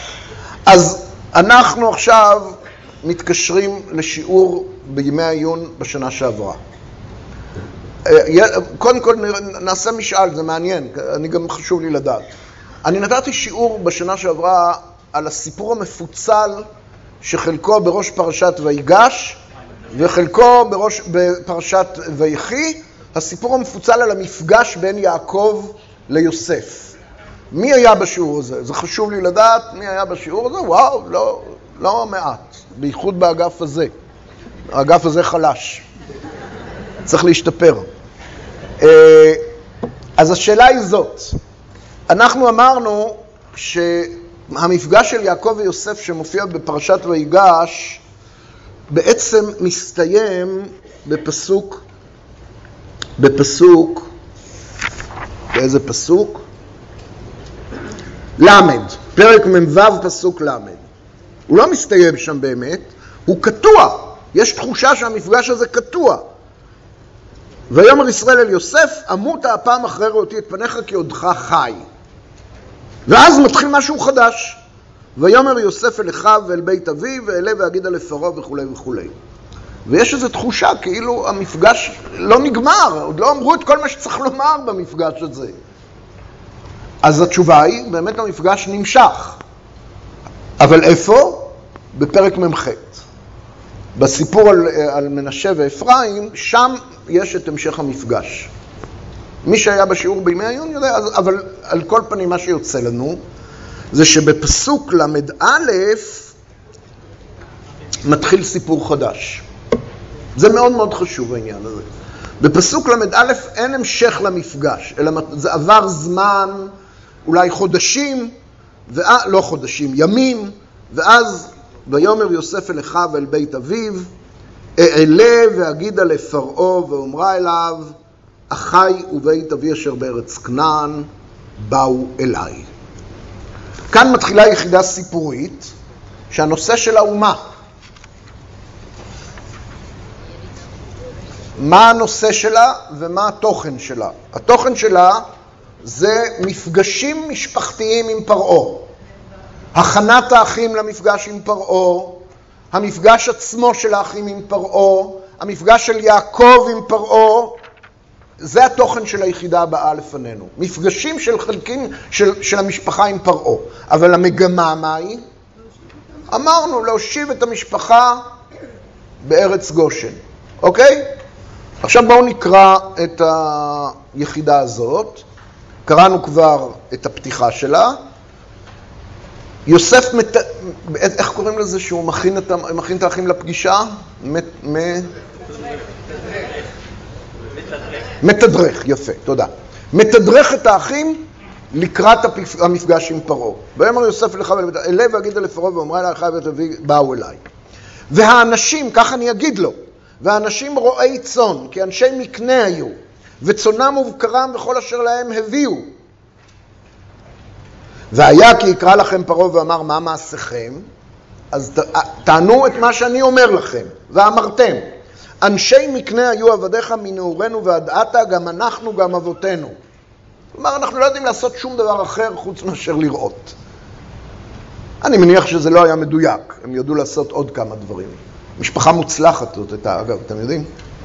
אז אנחנו עכשיו מתקשרים לשיעור בימי העיון בשנה שעברה. קודם כל נעשה משאל, זה מעניין, אני גם חשוב לי לדעת. אני נתתי שיעור בשנה שעברה על הסיפור המפוצל שחלקו בראש פרשת ויגש וחלקו בראש, בפרשת ויחי, הסיפור המפוצל על המפגש בין יעקב ליוסף. מי היה בשיעור הזה? זה חשוב לי לדעת מי היה בשיעור הזה. וואו, לא, לא מעט, בייחוד באגף הזה. האגף הזה חלש. צריך להשתפר. אז השאלה היא זאת. אנחנו אמרנו שהמפגש של יעקב ויוסף שמופיע בפרשת ויגש בעצם מסתיים בפסוק, בפסוק, באיזה פסוק? למד, פרק מ"ו פסוק למד. הוא לא מסתיים שם באמת, הוא קטוע. יש תחושה שהמפגש הזה קטוע. ויאמר ישראל אל יוסף, אמות הפעם אחרי ראותי את פניך כי עודך חי. ואז מתחיל משהו חדש. ויאמר יוסף אל אחיו ואל בית אביו, ואלה ואגידה לפרעה וכו' וכו'. ויש איזו תחושה כאילו המפגש לא נגמר, עוד לא אמרו את כל מה שצריך לומר במפגש הזה. אז התשובה היא, באמת המפגש נמשך. אבל איפה? בפרק ממ"ח. בסיפור על, על מנשה ואפרים, שם יש את המשך המפגש. מי שהיה בשיעור בימי העיון יודע, אבל על כל פנים מה שיוצא לנו, זה שבפסוק למד א' מתחיל סיפור חדש. זה מאוד מאוד חשוב העניין הזה. בפסוק למד א' אין המשך למפגש, אלא זה עבר זמן, אולי חודשים, ואה, לא חודשים, ימים, ואז ויאמר יוסף אל אחיו ואל בית אביו, אעלה ואגידה לפרעה ואומרה אליו, אחי ובית אבי אשר בארץ כנען באו אליי. כאן מתחילה יחידה סיפורית, שהנושא של האומה. מה הנושא שלה ומה התוכן שלה? התוכן שלה זה מפגשים משפחתיים עם פרעה. הכנת האחים למפגש עם פרעה, המפגש עצמו של האחים עם פרעה, המפגש של יעקב עם פרעה, זה התוכן של היחידה הבאה לפנינו. מפגשים של חלקים של, של המשפחה עם פרעה. אבל המגמה מה היא? אמרנו להושיב את המשפחה בארץ גושן. אוקיי? עכשיו בואו נקרא את היחידה הזאת. קראנו כבר את הפתיחה שלה. יוסף, מת... איך קוראים לזה שהוא מכין את, מכין את האחים לפגישה? מת... מ... מתדרך, יפה, תודה. מתדרך את האחים לקראת המפגש עם פרעה. ויאמר יוסף אל אחיו אעלה ואגידה לפרעה ואומרה אליי אחי ובית אבי באו אליי. והאנשים, כך אני אגיד לו, והאנשים רועי צאן, כי אנשי מקנה היו, וצונם ובקרם וכל אשר להם הביאו. והיה כי יקרא לכם פרעה ואמר מה מעשיכם, אז תענו את מה שאני אומר לכם, ואמרתם, אנשי מקנה היו עבדיך מנעורנו ועד עתה, גם אנחנו גם אבותינו. כלומר, אנחנו לא יודעים לעשות שום דבר אחר חוץ מאשר לראות. אני מניח שזה לא היה מדויק, הם ידעו לעשות עוד כמה דברים. משפחה מוצלחת זאת הייתה, אגב, אתם יודעים?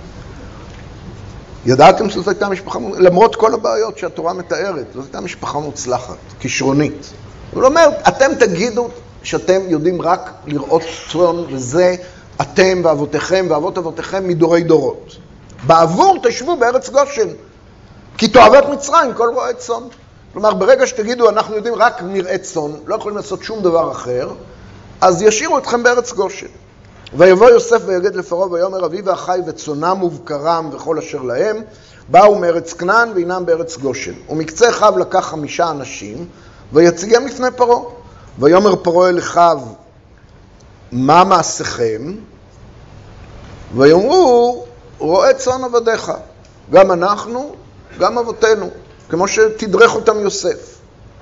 ידעתם שזאת הייתה משפחה מוצלחת? למרות כל הבעיות שהתורה מתארת, זאת הייתה משפחה מוצלחת, כישרונית. הוא אומר, אתם תגידו שאתם יודעים רק לראות צאן, וזה אתם ואבותיכם ואבות אבותיכם מדורי דורות. בעבור תשבו בארץ גושן, כי תועבת מצרים כל רועי צאן. כלומר, ברגע שתגידו אנחנו יודעים רק מרעה צאן, לא יכולים לעשות שום דבר אחר, אז ישאירו אתכם בארץ גושן. ויבוא יוסף ויגד לפרעה ויאמר אבי ואחי וצונם ובקרם וכל אשר להם, באו מארץ כנען והינם בארץ גושן. ומקצה אחיו לקח חמישה אנשים ויציגם לפני פרעה. ויאמר פרעה אל אחיו, מה מעשיכם? ויאמרו, רועה צאן עבדיך, גם אנחנו, גם אבותינו, כמו שתדרך אותם יוסף.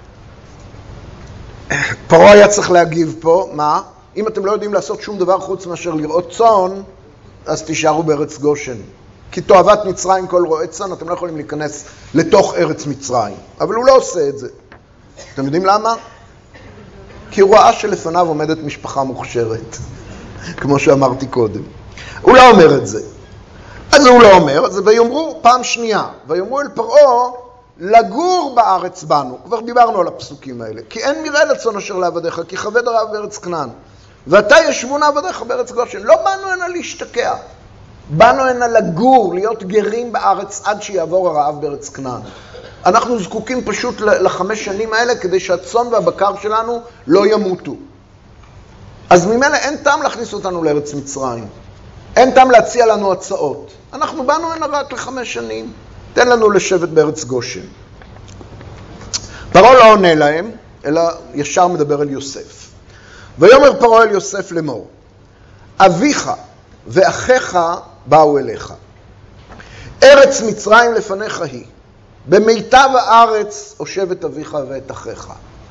פרעה היה צריך להגיב פה, מה? אם אתם לא יודעים לעשות שום דבר חוץ מאשר לראות צאן, אז תישארו בארץ גושן. כי תועבת מצרים כל רועה צאן, אתם לא יכולים להיכנס לתוך ארץ מצרים. אבל הוא לא עושה את זה. אתם יודעים למה? כי הוא ראה שלפניו עומדת משפחה מוכשרת, כמו שאמרתי קודם. הוא לא אומר את זה. אז הוא לא אומר, אז ויאמרו פעם שנייה, ויאמרו אל פרעה, לגור בארץ בנו. כבר דיברנו על הפסוקים האלה. כי אין מרעה לצאן אשר לעבדיך, כי כבד הרעב בארץ כנען. ואתה ישבון עבדיך בארץ גושן. לא באנו הנה להשתקע. באנו הנה לגור, להיות גרים בארץ עד שיעבור הרעב בארץ כנען. אנחנו זקוקים פשוט לחמש שנים האלה כדי שהצאן והבקר שלנו לא ימותו. אז ממילא אין טעם להכניס אותנו לארץ מצרים. אין טעם להציע לנו הצעות. אנחנו באנו הנה רק לחמש שנים. תן לנו לשבת בארץ גושן. פרעה לא עונה להם, אלא ישר מדבר אל יוסף. ויאמר פרעה אל יוסף לאמור, אביך ואחיך באו אליך. ארץ מצרים לפניך היא. במיטב הארץ הושב את אביך ואת אחיך.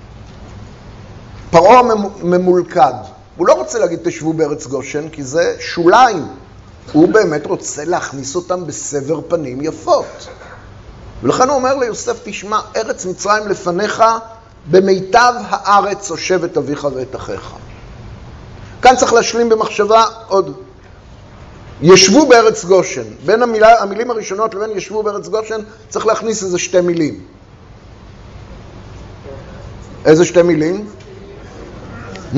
פרעה ממולכד. הוא לא רוצה להגיד תשבו בארץ גושן, כי זה שוליים. הוא באמת רוצה להכניס אותם בסבר פנים יפות. ולכן הוא אומר ליוסף, תשמע, ארץ מצרים לפניך, במיטב הארץ הושב את אביך ואת אחיך. כאן צריך להשלים במחשבה עוד. ישבו בארץ גושן. בין המילה, המילים הראשונות לבין ישבו בארץ גושן צריך להכניס איזה שתי מילים. איזה שתי מילים? Hmm?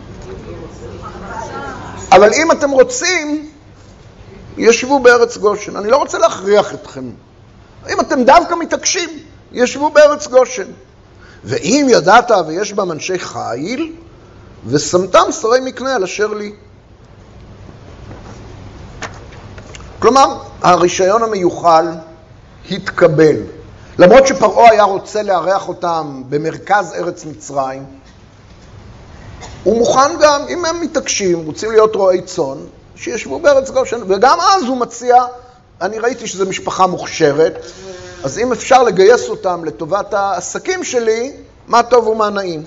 אבל אם אתם רוצים, ישבו בארץ גושן. אני לא רוצה להכריח אתכם. אם אתם דווקא מתעקשים, ישבו בארץ גושן. ואם ידעת ויש בם אנשי חיל, ושמתם שרי מקנה על אשר לי. כלומר, הרישיון המיוחל התקבל. למרות שפרעה היה רוצה לארח אותם במרכז ארץ מצרים, הוא מוכן גם, אם הם מתעקשים, רוצים להיות רועי צאן, שישבו בארץ גושן. וגם אז הוא מציע, אני ראיתי שזו משפחה מוכשרת, אז אם אפשר לגייס אותם לטובת העסקים שלי, מה טוב ומה נעים.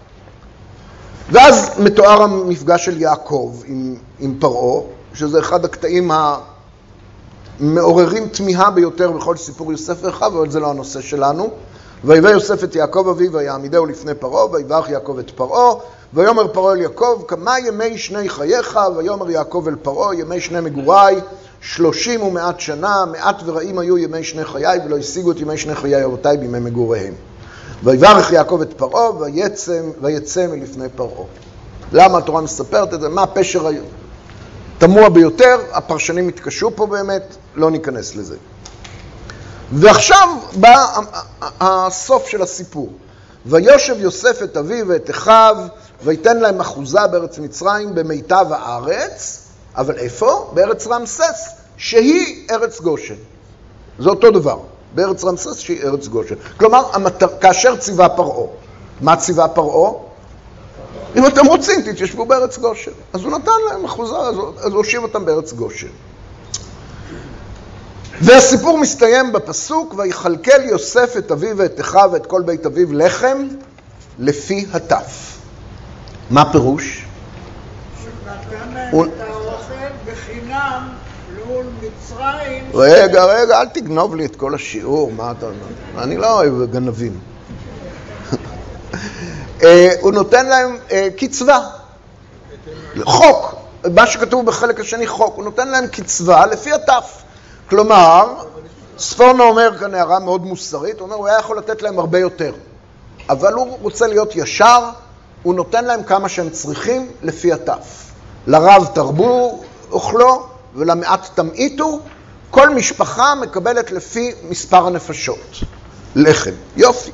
ואז מתואר המפגש של יעקב עם, עם פרעה, שזה אחד הקטעים המעוררים תמיהה ביותר בכל סיפור יוסף ואחיו, אבל זה לא הנושא שלנו. ויבא יוסף את יעקב אביו ויעמידהו לפני פרעה, ויברך יעקב את פרעה, ויאמר פרעה אל יעקב, כמה ימי שני חייך, ויאמר יעקב אל פרעה, ימי שני מגוריי, שלושים ומעט שנה, מעט ורעים היו ימי שני חיי, ולא השיגו את ימי שני חיי אבותיי בימי מגוריהם. ויברך יעקב את פרעה, ויצא, ויצא מלפני פרעה. למה התורה מספרת את זה? מה הפשר תמוה ביותר? הפרשנים התקשו פה באמת, לא ניכנס לזה. ועכשיו בא הסוף של הסיפור. ויושב יוסף את אביו ואת אחיו, ויתן להם אחוזה בארץ מצרים במיטב הארץ, אבל איפה? בארץ רמסס, שהיא ארץ גושן. זה אותו דבר, בארץ רמסס שהיא ארץ גושן. כלומר, המטר... כאשר ציווה פרעה, מה ציווה פרעה? אם אתם רוצים, תתיישבו בארץ גושן. אז הוא נתן להם אחוזה, אז הוא הושיב אותם בארץ גושן. והסיפור מסתיים בפסוק, ויכלכל יוסף את אביו ואת אחיו ואת כל בית אביו לחם לפי הטף. מה פירוש? שנתן להם את האוכל בחינם מול מצרים. רגע, רגע, אל תגנוב לי את כל השיעור, מה אתה אומר? אני לא אוהב גנבים. הוא נותן להם קצבה, חוק, מה שכתוב בחלק השני חוק, הוא נותן להם קצבה לפי הטף. כלומר, ספורנו אומר כאן הערה מאוד מוסרית, הוא אומר, הוא היה יכול לתת להם הרבה יותר. אבל הוא רוצה להיות ישר, הוא נותן להם כמה שהם צריכים לפי הטף. לרב תרבו אוכלו ולמעט תמעיטו, כל משפחה מקבלת לפי מספר הנפשות. לחם, יופי.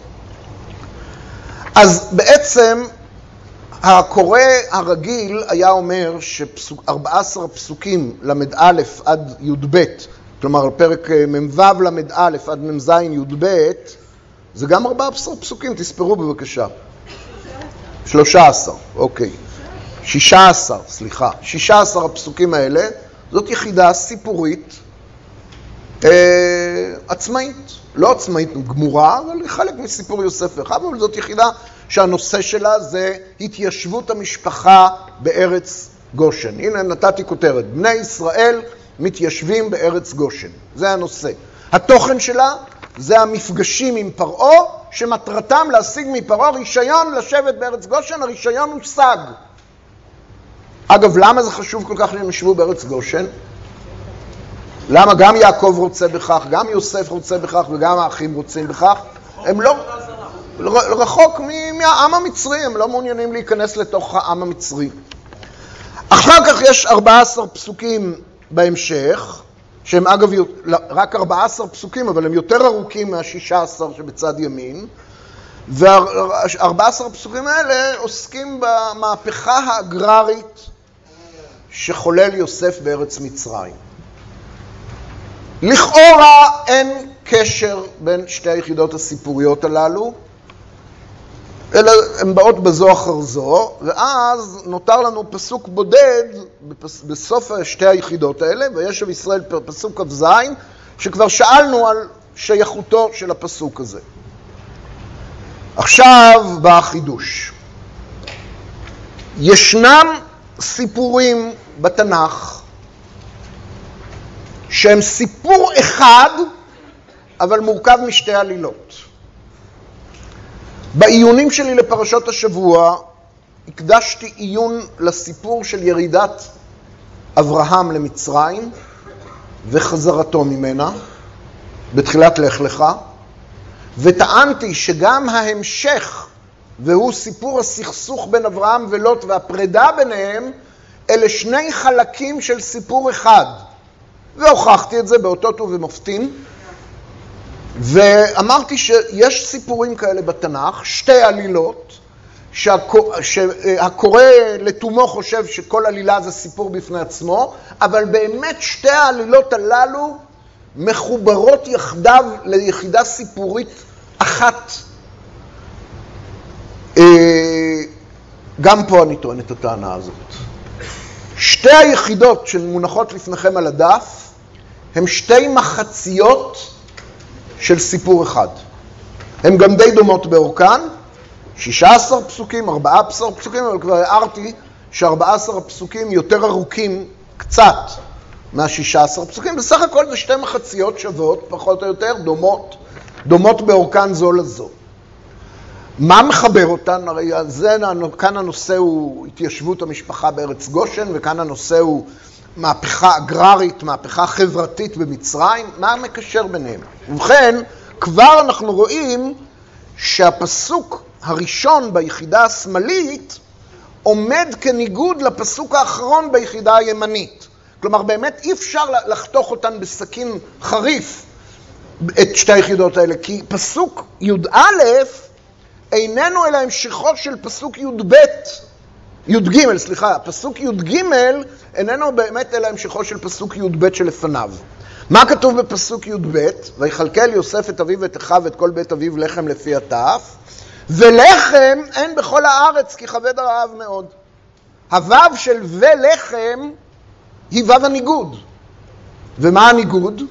אז בעצם הקורא הרגיל היה אומר ש-ארבעה עשר פסוקים למד א' עד י' ב', כלומר פרק מ"ו למד א' עד מ"ז י' ב', זה גם ארבעה עשר פסוקים, תספרו בבקשה. שלושה עשר, אוקיי. שישה עשר, סליחה. שישה עשר הפסוקים האלה, זאת יחידה סיפורית אה, עצמאית. לא עצמאית גמורה, אבל היא חלק מסיפור יוסף ואחיו, אבל זאת יחידה שהנושא שלה זה התיישבות המשפחה בארץ גושן. הנה נתתי כותרת, בני ישראל מתיישבים בארץ גושן. זה הנושא. התוכן שלה זה המפגשים עם פרעה, שמטרתם להשיג מפרעה רישיון לשבת בארץ גושן, הרישיון הושג. אגב, למה זה חשוב כל כך שהם ישבו בארץ גושן? למה גם יעקב רוצה בכך, גם יוסף רוצה בכך וגם האחים רוצים בכך? הם לא רחוק מהעם המצרי, הם לא מעוניינים להיכנס לתוך העם המצרי. אחר כך יש ארבעה עשר פסוקים בהמשך, שהם אגב רק ארבעה עשר פסוקים, אבל הם יותר ארוכים מה-שישה עשר שבצד ימין, וה-ארבעה עשר פסוקים האלה עוסקים במהפכה האגררית שחולל יוסף בארץ מצרים. לכאורה אין קשר בין שתי היחידות הסיפוריות הללו, אלא הן באות בזו אחר זו, ואז נותר לנו פסוק בודד בסוף שתי היחידות האלה, וישב ישראל פסוק כ"ז, שכבר שאלנו על שייכותו של הפסוק הזה. עכשיו בא החידוש. ישנם סיפורים בתנ"ך שהם סיפור אחד, אבל מורכב משתי עלילות. בעיונים שלי לפרשות השבוע, הקדשתי עיון לסיפור של ירידת אברהם למצרים וחזרתו ממנה, בתחילת לך לך, וטענתי שגם ההמשך, והוא סיפור הסכסוך בין אברהם ולוט והפרידה ביניהם, אלה שני חלקים של סיפור אחד. והוכחתי את זה באותות ובמופתים, ואמרתי שיש סיפורים כאלה בתנ"ך, שתי עלילות, שהקורא לתומו חושב שכל עלילה זה סיפור בפני עצמו, אבל באמת שתי העלילות הללו מחוברות יחדיו ליחידה סיפורית אחת. גם פה אני טוען את הטענה הזאת. שתי היחידות שמונחות לפניכם על הדף הן שתי מחציות של סיפור אחד. הן גם די דומות באורכן, שישה עשר פסוקים, ארבעה עשר פסוקים, אבל כבר הערתי ש-ארבעה עשר פסוקים יותר ארוכים קצת מה-שישה עשר פסוקים. בסך הכל זה שתי מחציות שוות, פחות או יותר, דומות, דומות באורכן זו לזו. מה מחבר אותן? הרי זה, כאן הנושא הוא התיישבות המשפחה בארץ גושן, וכאן הנושא הוא מהפכה אגררית, מהפכה חברתית במצרים. מה מקשר ביניהם? ובכן, כבר אנחנו רואים שהפסוק הראשון ביחידה השמאלית עומד כניגוד לפסוק האחרון ביחידה הימנית. כלומר, באמת אי אפשר לחתוך אותן בסכין חריף, את שתי היחידות האלה, כי פסוק י"א איננו אלא המשכו של פסוק י"ב, י"ג, סליחה, פסוק י"ג איננו באמת אלא המשכו של פסוק י"ב שלפניו. מה כתוב בפסוק י"ב? ויכלכל יוסף את אביו ואת אחיו ואת כל בית אביו לחם לפי הטף, ולחם אין בכל הארץ כי כבד הרעב מאוד. הוו של ולחם היא וו הניגוד. ומה הניגוד?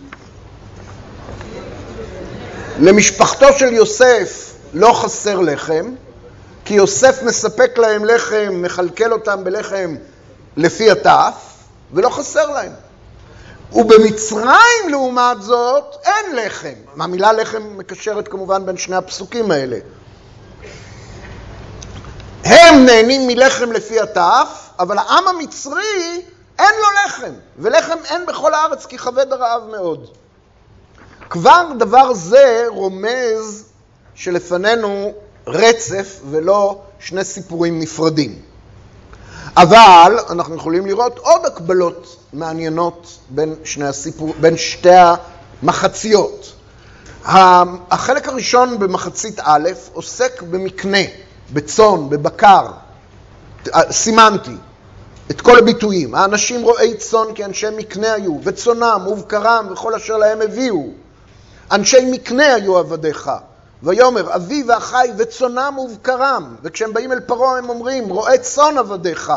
למשפחתו של יוסף לא חסר לחם, כי יוסף מספק להם לחם, מחלקל אותם בלחם לפי הטף, ולא חסר להם. ובמצרים לעומת זאת אין לחם. המילה לחם מקשרת כמובן בין שני הפסוקים האלה. הם נהנים מלחם לפי הטף, אבל העם המצרי אין לו לחם, ולחם אין בכל הארץ כי כבד הרעב מאוד. כבר דבר זה רומז שלפנינו רצף ולא שני סיפורים נפרדים. אבל אנחנו יכולים לראות עוד הקבלות מעניינות בין, שני הסיפור, בין שתי המחציות. החלק הראשון במחצית א' עוסק במקנה, בצאן, בבקר, סימנתי את כל הביטויים. האנשים רואי צאן כי אנשי מקנה היו, וצונם ובקרם וכל אשר להם הביאו. אנשי מקנה היו עבדיך. ויאמר אבי ואחי וצונם ובקרם, וכשהם באים אל פרעה הם אומרים רואי צאן עבדיך.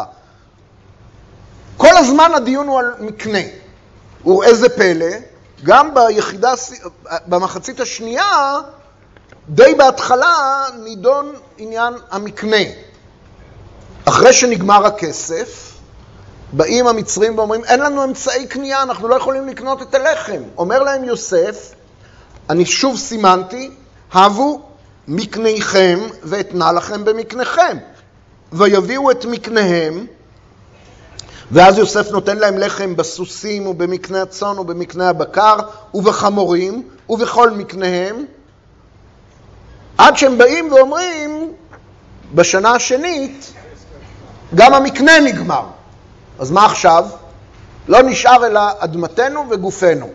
כל הזמן הדיון הוא על מקנה. וראה זה פלא, גם ביחידה, במחצית השנייה, די בהתחלה נידון עניין המקנה. אחרי שנגמר הכסף, באים המצרים ואומרים, אין לנו אמצעי קנייה, אנחנו לא יכולים לקנות את הלחם. אומר להם יוסף, אני שוב סימנתי, הבו מקניכם ואתנה לכם במקניכם. ויביאו את מקניהם, ואז יוסף נותן להם לחם בסוסים ובמקנה הצאן ובמקנה הבקר ובחמורים ובכל מקניהם, עד שהם באים ואומרים, בשנה השנית, גם המקנה נגמר. אז מה עכשיו? לא נשאר אלא אדמתנו וגופנו.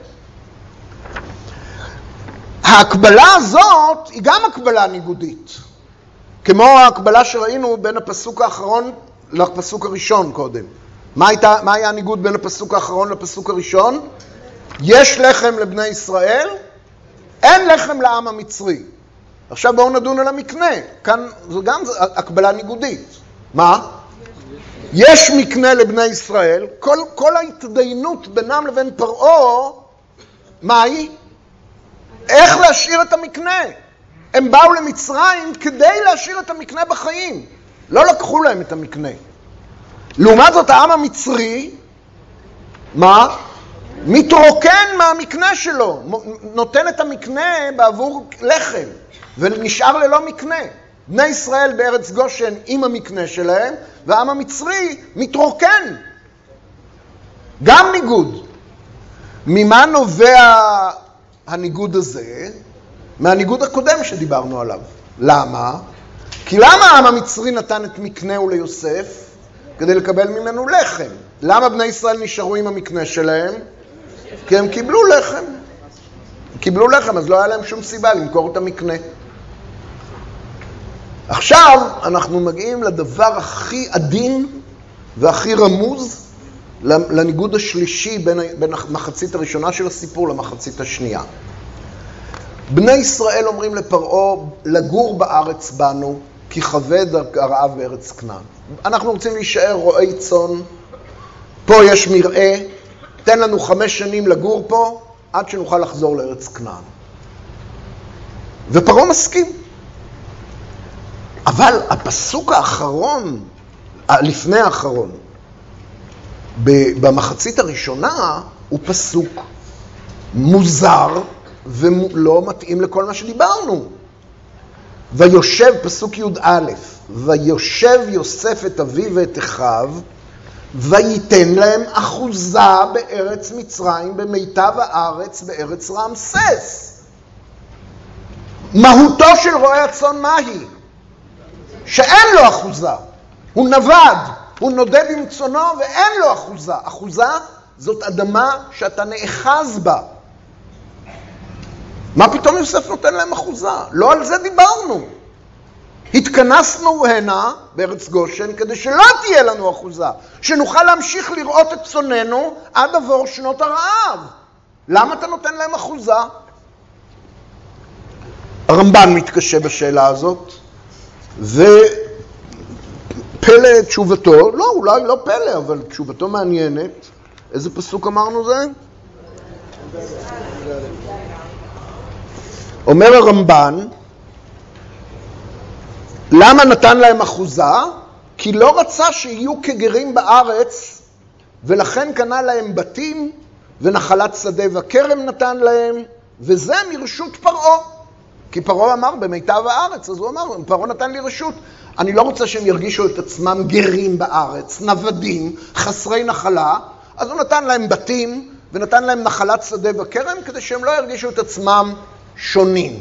ההקבלה הזאת היא גם הקבלה ניגודית. כמו ההקבלה שראינו בין הפסוק האחרון לפסוק הראשון קודם. מה, הייתה, מה היה הניגוד בין הפסוק האחרון לפסוק הראשון? יש לחם לבני ישראל, אין לחם לעם המצרי. עכשיו בואו נדון על המקנה. כאן זו גם הקבלה ניגודית. מה? יש מקנה לבני ישראל, כל, כל ההתדיינות בינם לבין פרעה, מה היא? איך להשאיר את המקנה? הם באו למצרים כדי להשאיר את המקנה בחיים. לא לקחו להם את המקנה. לעומת זאת העם המצרי, מה? מתרוקן מהמקנה שלו, נותן את המקנה בעבור לחם, ונשאר ללא מקנה. בני ישראל בארץ גושן עם המקנה שלהם, והעם המצרי מתרוקן. גם ניגוד. ממה נובע הניגוד הזה? מהניגוד הקודם שדיברנו עליו. למה? כי למה העם המצרי נתן את מקנהו ליוסף? כדי לקבל ממנו לחם. למה בני ישראל נשארו עם המקנה שלהם? כי הם קיבלו לחם. הם קיבלו לחם, אז לא היה להם שום סיבה למכור את המקנה. עכשיו אנחנו מגיעים לדבר הכי עדין והכי רמוז, לניגוד השלישי בין, בין המחצית הראשונה של הסיפור למחצית השנייה. בני ישראל אומרים לפרעה, לגור בארץ בנו, כי כבד הרעב בארץ כנען. אנחנו רוצים להישאר רועי צאן, פה יש מרעה, תן לנו חמש שנים לגור פה, עד שנוכל לחזור לארץ כנען. ופרעה מסכים. אבל הפסוק האחרון, לפני האחרון, במחצית הראשונה, הוא פסוק מוזר ולא מתאים לכל מה שדיברנו. ויושב, פסוק י' א', ויושב יוסף את אביו ואת אחיו, וייתן להם אחוזה בארץ מצרים, במיטב הארץ, בארץ רעמסס. מהותו של רועי הצאן מהי? שאין לו אחוזה, הוא נבד, הוא נודד עם צאנו ואין לו אחוזה. אחוזה זאת אדמה שאתה נאחז בה. מה פתאום יוסף נותן להם אחוזה? לא על זה דיברנו. התכנסנו הנה בארץ גושן כדי שלא תהיה לנו אחוזה, שנוכל להמשיך לראות את צוננו עד עבור שנות הרעב. למה אתה נותן להם אחוזה? הרמב"ן מתקשה בשאלה הזאת, ופלא תשובתו, לא, אולי לא פלא, אבל תשובתו מעניינת. איזה פסוק אמרנו זה? אומר הרמב"ן, למה נתן להם אחוזה? כי לא רצה שיהיו כגרים בארץ, ולכן קנה להם בתים ונחלת שדה וכרם נתן להם, וזה מרשות פרעה. כי פרעה אמר במיטב הארץ, אז הוא אמר, פרעה נתן לי רשות. אני לא רוצה שהם ירגישו את עצמם גרים בארץ, נוודים, חסרי נחלה, אז הוא נתן להם בתים ונתן להם נחלת שדה וכרם, כדי שהם לא ירגישו את עצמם שונים.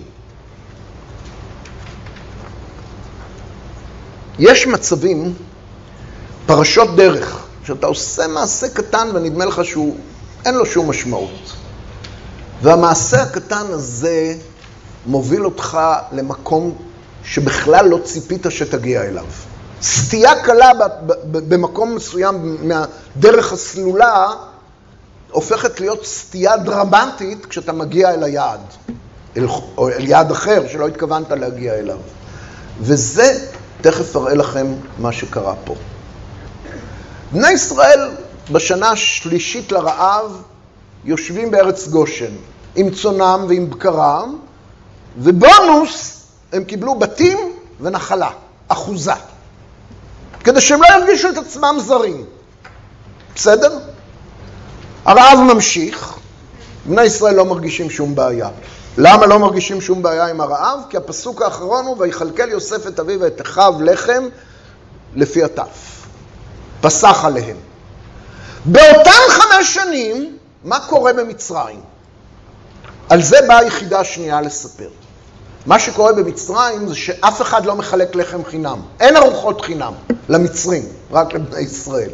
יש מצבים, פרשות דרך, שאתה עושה מעשה קטן ונדמה לך שהוא, אין לו שום משמעות. והמעשה הקטן הזה מוביל אותך למקום שבכלל לא ציפית שתגיע אליו. סטייה קלה במקום מסוים מהדרך הסלולה הופכת להיות סטייה דרמטית כשאתה מגיע אל היעד, אל, או אל יעד אחר שלא התכוונת להגיע אליו. וזה תכף אראה לכם מה שקרה פה. בני ישראל בשנה השלישית לרעב יושבים בארץ גושן, עם צונם ועם בקרם, ובונוס הם קיבלו בתים ונחלה, אחוזה, כדי שהם לא ירגישו את עצמם זרים. בסדר? הרעב ממשיך, בני ישראל לא מרגישים שום בעיה. למה לא מרגישים שום בעיה עם הרעב? כי הפסוק האחרון הוא, ויכלכל יוסף את אביו ואת אחיו לחם לפי הטף. פסח עליהם. באותן חמש שנים, מה קורה במצרים? על זה באה היחידה השנייה לספר. מה שקורה במצרים זה שאף אחד לא מחלק לחם חינם. אין ארוחות חינם למצרים, רק לבני ישראל.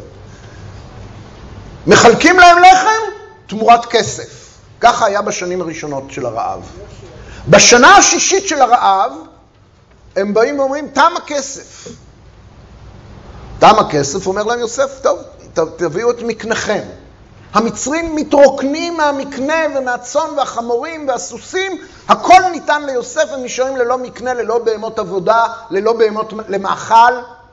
מחלקים להם לחם תמורת כסף. ככה היה בשנים הראשונות של הרעב. בשנה השישית של הרעב, הם באים ואומרים, תם הכסף. תם הכסף, אומר להם יוסף, טוב, תביאו את מקניכם. המצרים מתרוקנים מהמקנה ומהצאן והחמורים והסוסים, הכל ניתן ליוסף, הם נשארים ללא מקנה, ללא בהמות עבודה, ללא בהמות למאכל,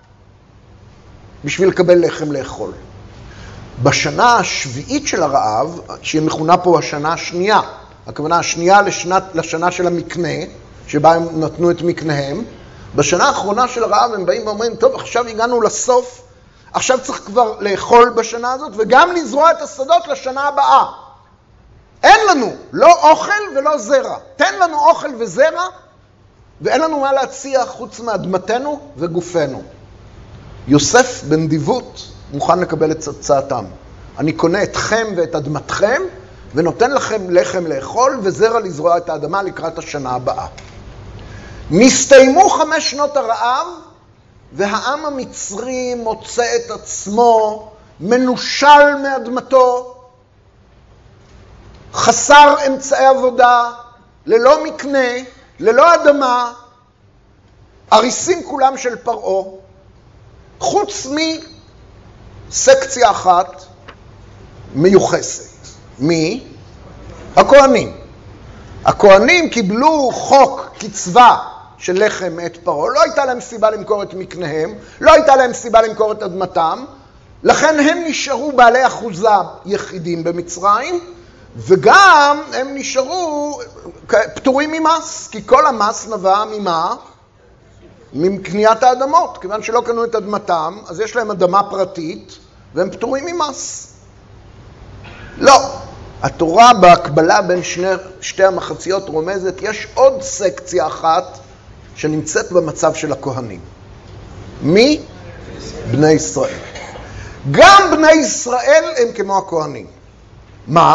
בשביל לקבל לחם לאכול. בשנה השביעית של הרעב, שהיא מכונה פה השנה השנייה, הכוונה השנייה לשנת, לשנה של המקנה, שבה הם נתנו את מקניהם, בשנה האחרונה של הרעב הם באים ואומרים, טוב, עכשיו הגענו לסוף, עכשיו צריך כבר לאכול בשנה הזאת, וגם לזרוע את השדות לשנה הבאה. אין לנו לא אוכל ולא זרע. תן לנו אוכל וזרע, ואין לנו מה להציע חוץ מאדמתנו וגופנו. יוסף בנדיבות מוכן לקבל את הצעתם. אני קונה אתכם ואת אדמתכם, ונותן לכם לחם לאכול וזרע לזרוע את האדמה לקראת השנה הבאה. נסתיימו חמש שנות הרעב, והעם המצרי מוצא את עצמו מנושל מאדמתו, חסר אמצעי עבודה, ללא מקנה, ללא אדמה, אריסים כולם של פרעה, חוץ מסקציה אחת מיוחסת. מי? הכהנים. הכהנים קיבלו חוק קצבה של לחם מאת פרעה, לא הייתה להם סיבה למכור את מקניהם, לא הייתה להם סיבה למכור את אדמתם, לכן הם נשארו בעלי אחוזה יחידים במצרים, וגם הם נשארו פטורים ממס, כי כל המס נבע ממה? מקניית האדמות, כיוון שלא קנו את אדמתם, אז יש להם אדמה פרטית, והם פטורים ממס. לא. התורה בהקבלה בין שני, שתי המחציות רומזת, יש עוד סקציה אחת שנמצאת במצב של הכהנים. מי? בני ישראל. גם בני ישראל הם כמו הכהנים. מה?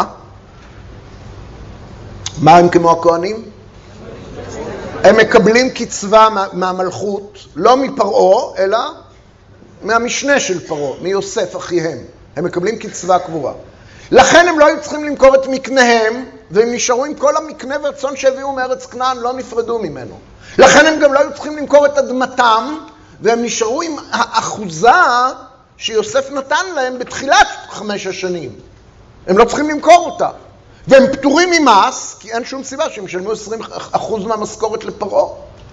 מה הם כמו הכהנים? הם מקבלים קצבה מהמלכות, לא מפרעה, אלא מהמשנה של פרעה, מיוסף אחיהם. הם מקבלים קצבה קבורה. לכן הם לא היו צריכים למכור את מקניהם, והם נשארו עם כל המקנה והצאן שהביאו מארץ כנען, לא נפרדו ממנו. לכן הם גם לא היו צריכים למכור את אדמתם, והם נשארו עם האחוזה שיוסף נתן להם בתחילת חמש השנים. הם לא צריכים למכור אותה. והם פטורים ממס, כי אין שום סיבה שהם ישלמו עשרים אחוז מהמשכורת לפרעה.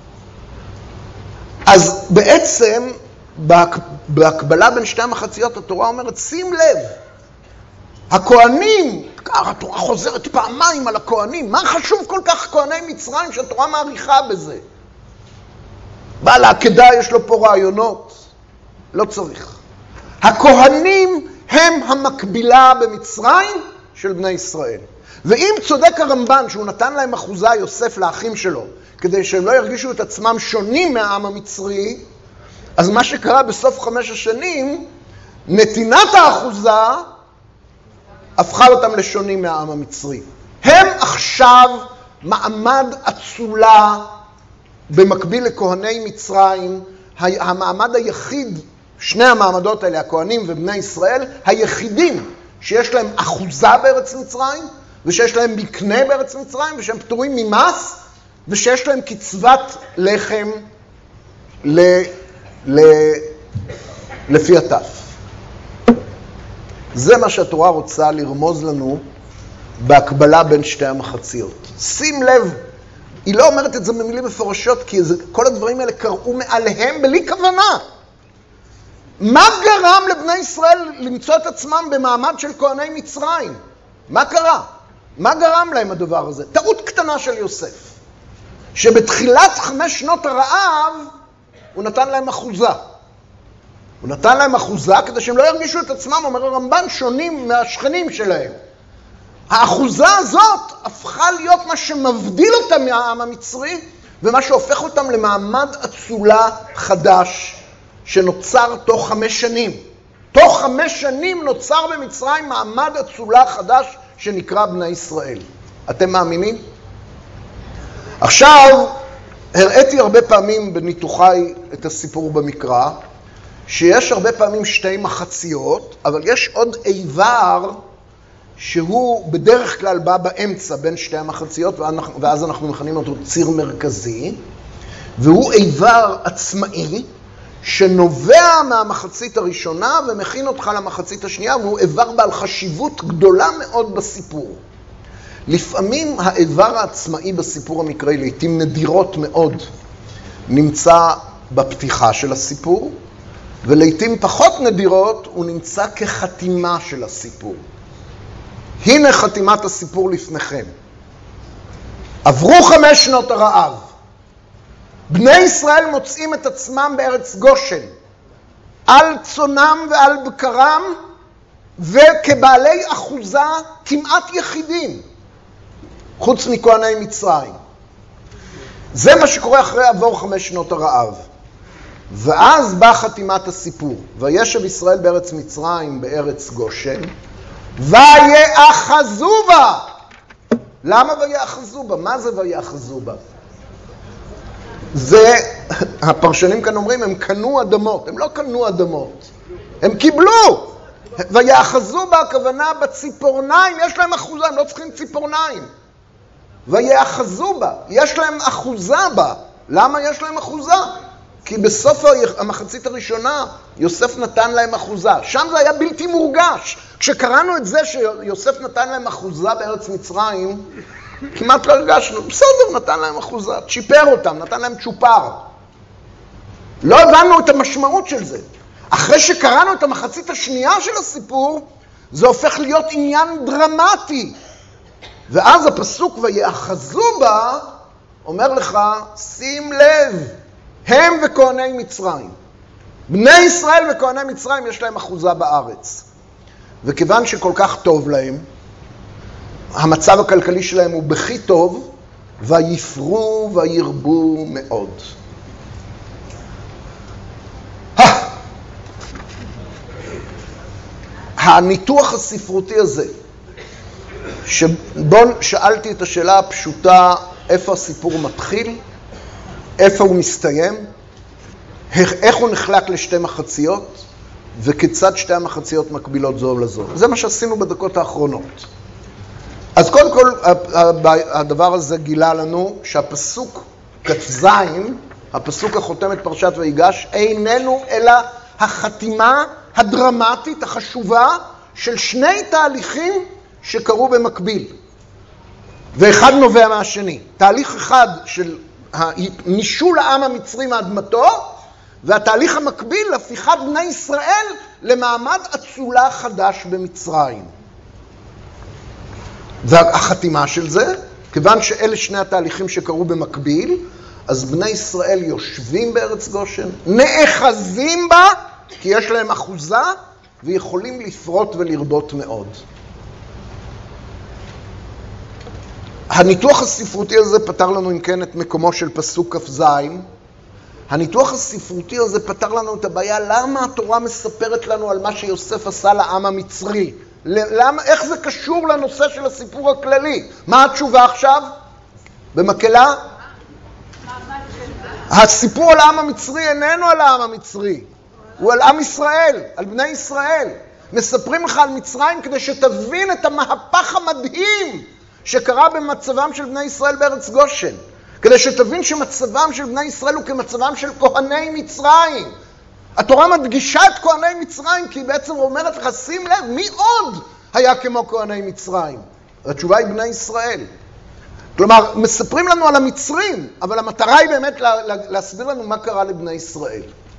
אז בעצם, בהקבלה בין שתי המחציות, התורה אומרת, שים לב, הכהנים, התורה חוזרת פעמיים על הכהנים, מה חשוב כל כך כהני מצרים שהתורה מעריכה בזה? בעל העקדה יש לו פה רעיונות, לא צריך. הכהנים הם המקבילה במצרים של בני ישראל. ואם צודק הרמב"ן שהוא נתן להם אחוזה יוסף לאחים שלו, כדי שהם לא ירגישו את עצמם שונים מהעם המצרי, אז מה שקרה בסוף חמש השנים, נתינת האחוזה הפכה אותם לשונים מהעם המצרי. הם עכשיו מעמד אצולה במקביל לכהני מצרים, המעמד היחיד, שני המעמדות האלה, הכהנים ובני ישראל, היחידים שיש להם אחוזה בארץ מצרים, ושיש להם מקנה בארץ מצרים, ושהם פטורים ממס, ושיש להם קצבת לחם ל... ל... לפי הטף. זה מה שהתורה רוצה לרמוז לנו בהקבלה בין שתי המחציות. שים לב, היא לא אומרת את זה במילים מפורשות, כי זה, כל הדברים האלה קראו מעליהם בלי כוונה. מה גרם לבני ישראל למצוא את עצמם במעמד של כהני מצרים? מה קרה? מה גרם להם הדבר הזה? טעות קטנה של יוסף, שבתחילת חמש שנות הרעב הוא נתן להם אחוזה. הוא נתן להם אחוזה כדי שהם לא ירגישו את עצמם, אומר הרמב"ן, שונים מהשכנים שלהם. האחוזה הזאת הפכה להיות מה שמבדיל אותם מהעם המצרי, ומה שהופך אותם למעמד אצולה חדש, שנוצר תוך חמש שנים. תוך חמש שנים נוצר במצרים מעמד אצולה חדש שנקרא בני ישראל. אתם מאמינים? עכשיו, הראיתי הרבה פעמים בניתוחי את הסיפור במקרא, שיש הרבה פעמים שתי מחציות, אבל יש עוד איבר שהוא בדרך כלל בא באמצע בין שתי המחציות, ואז אנחנו מכנים אותו ציר מרכזי, והוא איבר עצמאי, שנובע מהמחצית הראשונה ומכין אותך למחצית השנייה, והוא איבר בעל חשיבות גדולה מאוד בסיפור. לפעמים האיבר העצמאי בסיפור המקראי, לעתים נדירות מאוד, נמצא בפתיחה של הסיפור, ולעתים פחות נדירות הוא נמצא כחתימה של הסיפור. הנה חתימת הסיפור לפניכם. עברו חמש שנות הרעב. בני ישראל מוצאים את עצמם בארץ גושן, על צונם ועל בקרם, וכבעלי אחוזה כמעט יחידים, חוץ מכהני מצרים. זה מה שקורה אחרי עבור חמש שנות הרעב. ואז באה חתימת הסיפור. וישב ישראל בארץ מצרים בארץ גושן, ויאחזו בה. למה ויאחזו בה? מה זה ויאחזו בה? זה, הפרשנים כאן אומרים, הם קנו אדמות. הם לא קנו אדמות, הם קיבלו. ויאחזו בה, הכוונה בציפורניים, יש להם אחוזה, הם לא צריכים ציפורניים. ויאחזו בה, יש להם אחוזה בה. למה יש להם אחוזה? כי בסוף המחצית הראשונה יוסף נתן להם אחוזה. שם זה היה בלתי מורגש. כשקראנו את זה שיוסף נתן להם אחוזה בארץ מצרים, כמעט לא הרגשנו. בסדר, נתן להם אחוזה, צ'יפר אותם, נתן להם צ'ופר. לא הבנו את המשמעות של זה. אחרי שקראנו את המחצית השנייה של הסיפור, זה הופך להיות עניין דרמטי. ואז הפסוק ויאחזו בה, אומר לך, שים לב, הם וכהני מצרים. בני ישראל וכהני מצרים יש להם אחוזה בארץ. וכיוון שכל כך טוב להם, המצב הכלכלי שלהם הוא בכי טוב, ויפרו וירבו מאוד. הניתוח הספרותי הזה, שבו שאלתי את השאלה הפשוטה, איפה הסיפור מתחיל, איפה הוא מסתיים, איך הוא נחלק לשתי מחציות, וכיצד שתי המחציות מקבילות זו לזו. זה מה שעשינו בדקות האחרונות. אז קודם כל, הדבר הזה גילה לנו שהפסוק כ"ז, הפסוק החותם את פרשת ויגש, איננו אלא החתימה הדרמטית, החשובה, של שני תהליכים שקרו במקביל. ואחד נובע מהשני. תהליך אחד של נישול העם המצרי מאדמתו, והתהליך המקביל להפיכת בני ישראל למעמד אצולה חדש במצרים. והחתימה של זה, כיוון שאלה שני התהליכים שקרו במקביל, אז בני ישראל יושבים בארץ גושן, נאחזים בה, כי יש להם אחוזה, ויכולים לפרוט ולרבות מאוד. הניתוח הספרותי הזה פתר לנו אם כן את מקומו של פסוק כ"ז. הניתוח הספרותי הזה פתר לנו את הבעיה, למה התורה מספרת לנו על מה שיוסף עשה לעם המצרי? למה, איך זה קשור לנושא של הסיפור הכללי? מה התשובה עכשיו? במקהלה? הסיפור על העם המצרי איננו על העם המצרי, הוא על עם ישראל, על בני ישראל. מספרים לך על מצרים כדי שתבין את המהפך המדהים שקרה במצבם של בני ישראל בארץ גושן. כדי שתבין שמצבם של בני ישראל הוא כמצבם של כהני מצרים. התורה מדגישה את כהני מצרים, כי היא בעצם אומרת לך, שים לב, מי עוד היה כמו כהני מצרים? התשובה היא בני ישראל. כלומר, מספרים לנו על המצרים, אבל המטרה היא באמת לה, לה, להסביר לנו מה קרה לבני ישראל.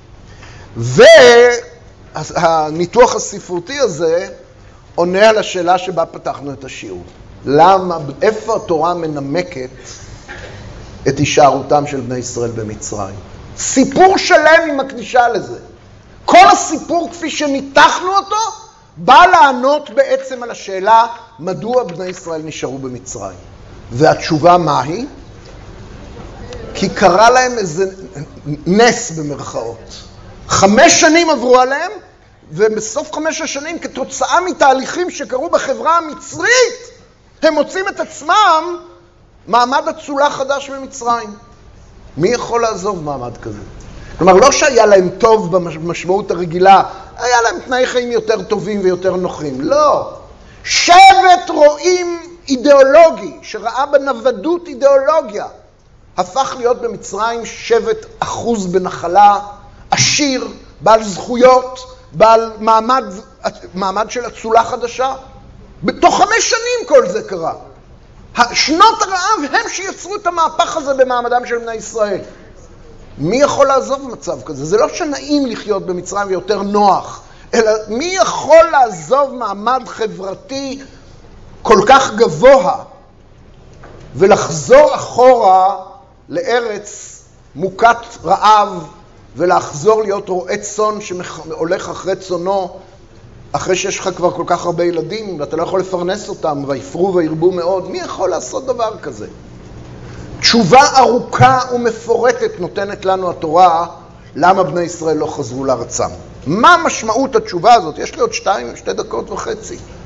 והניתוח הספרותי הזה עונה על השאלה שבה פתחנו את השיעור. למה, איפה התורה מנמקת את הישארותם של בני ישראל במצרים? סיפור שלם היא מקדישה לזה. כל הסיפור כפי שניתחנו אותו, בא לענות בעצם על השאלה מדוע בני ישראל נשארו במצרים. והתשובה מה היא? כי קרה להם איזה נס במרכאות. חמש שנים עברו עליהם, ובסוף חמש השנים כתוצאה מתהליכים שקרו בחברה המצרית, הם מוצאים את עצמם מעמד אצולה חדש במצרים. מי יכול לעזוב מעמד כזה? כלומר, לא שהיה להם טוב במשמעות הרגילה, היה להם תנאי חיים יותר טובים ויותר נוחים. לא. שבט רואים אידיאולוגי, שראה בנוודות אידיאולוגיה, הפך להיות במצרים שבט אחוז בנחלה, עשיר, בעל זכויות, בעל מעמד, מעמד של אצולה חדשה. בתוך חמש שנים כל זה קרה. שנות הרעב הם שיצרו את המהפך הזה במעמדם של בני ישראל. מי יכול לעזוב מצב כזה? זה לא שנעים לחיות במצרים ויותר נוח, אלא מי יכול לעזוב מעמד חברתי כל כך גבוה ולחזור אחורה לארץ מוכת רעב ולחזור להיות רועה צאן שהולך אחרי צאנו אחרי שיש לך כבר כל כך הרבה ילדים ואתה לא יכול לפרנס אותם ויפרו וירבו מאוד? מי יכול לעשות דבר כזה? תשובה ארוכה ומפורטת נותנת לנו התורה למה בני ישראל לא חזרו לארצם. מה משמעות התשובה הזאת? יש לי עוד שתיים, שתי דקות וחצי.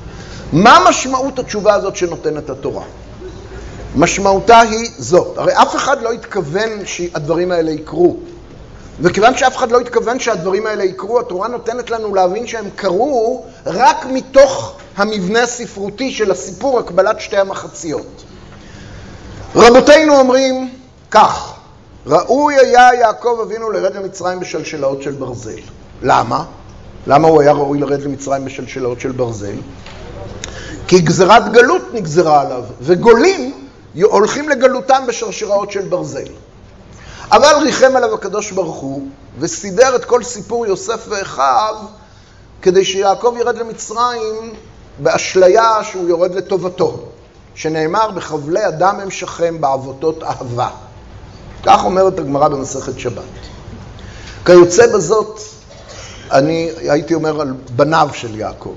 מה משמעות התשובה הזאת שנותנת התורה? משמעותה היא זאת. הרי אף אחד לא התכוון שהדברים האלה יקרו. וכיוון שאף אחד לא התכוון שהדברים האלה יקרו, התורה נותנת לנו להבין שהם קרו רק מתוך המבנה הספרותי של הסיפור, הקבלת שתי המחציות. רבותינו אומרים כך, ראוי היה יעקב אבינו לרד למצרים בשלשלאות של ברזל. למה? למה הוא היה ראוי לרד למצרים בשלשלאות של ברזל? כי גזרת גלות נגזרה עליו, וגולים הולכים לגלותם בשרשראות של ברזל. אבל ריחם עליו הקדוש ברוך הוא, וסידר את כל סיפור יוסף ואחיו, כדי שיעקב ירד למצרים באשליה שהוא יורד לטובתו, שנאמר בחבלי אדם הם שכם בעבותות אהבה. כך אומרת הגמרא במסכת שבת. כיוצא בזאת, אני הייתי אומר על בניו של יעקב.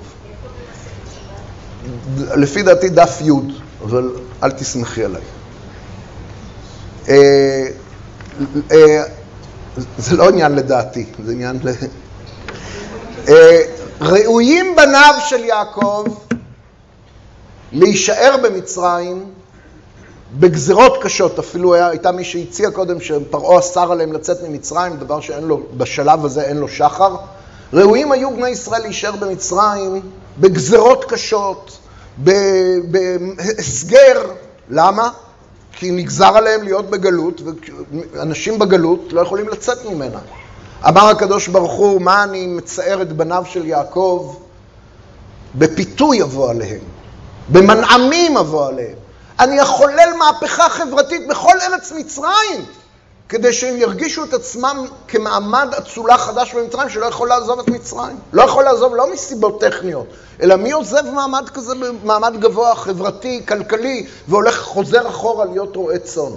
לפי דעתי דף י', אבל אל תסמכי עליי. אה, אה, זה לא עניין לדעתי, זה עניין ל... אה, ראויים בניו של יעקב להישאר במצרים בגזרות קשות. אפילו היה, הייתה מי שהציע קודם שפרעה אסר עליהם לצאת ממצרים, דבר שאין לו, בשלב הזה אין לו שחר. ראויים היו בני ישראל להישאר במצרים בגזרות קשות, בהסגר. למה? כי נגזר עליהם להיות בגלות, ואנשים בגלות לא יכולים לצאת ממנה. אמר הקדוש ברוך הוא, מה אני מצער את בניו של יעקב? בפיתוי יבוא עליהם, במנעמים יבוא עליהם. אני אחולל מהפכה חברתית בכל ארץ מצרים, כדי שהם ירגישו את עצמם כמעמד אצולה חדש במצרים, שלא יכול לעזוב את מצרים. לא יכול לעזוב לא מסיבות טכניות, אלא מי עוזב מעמד כזה, מעמד גבוה, חברתי, כלכלי, והולך חוזר אחורה להיות רועה צאן.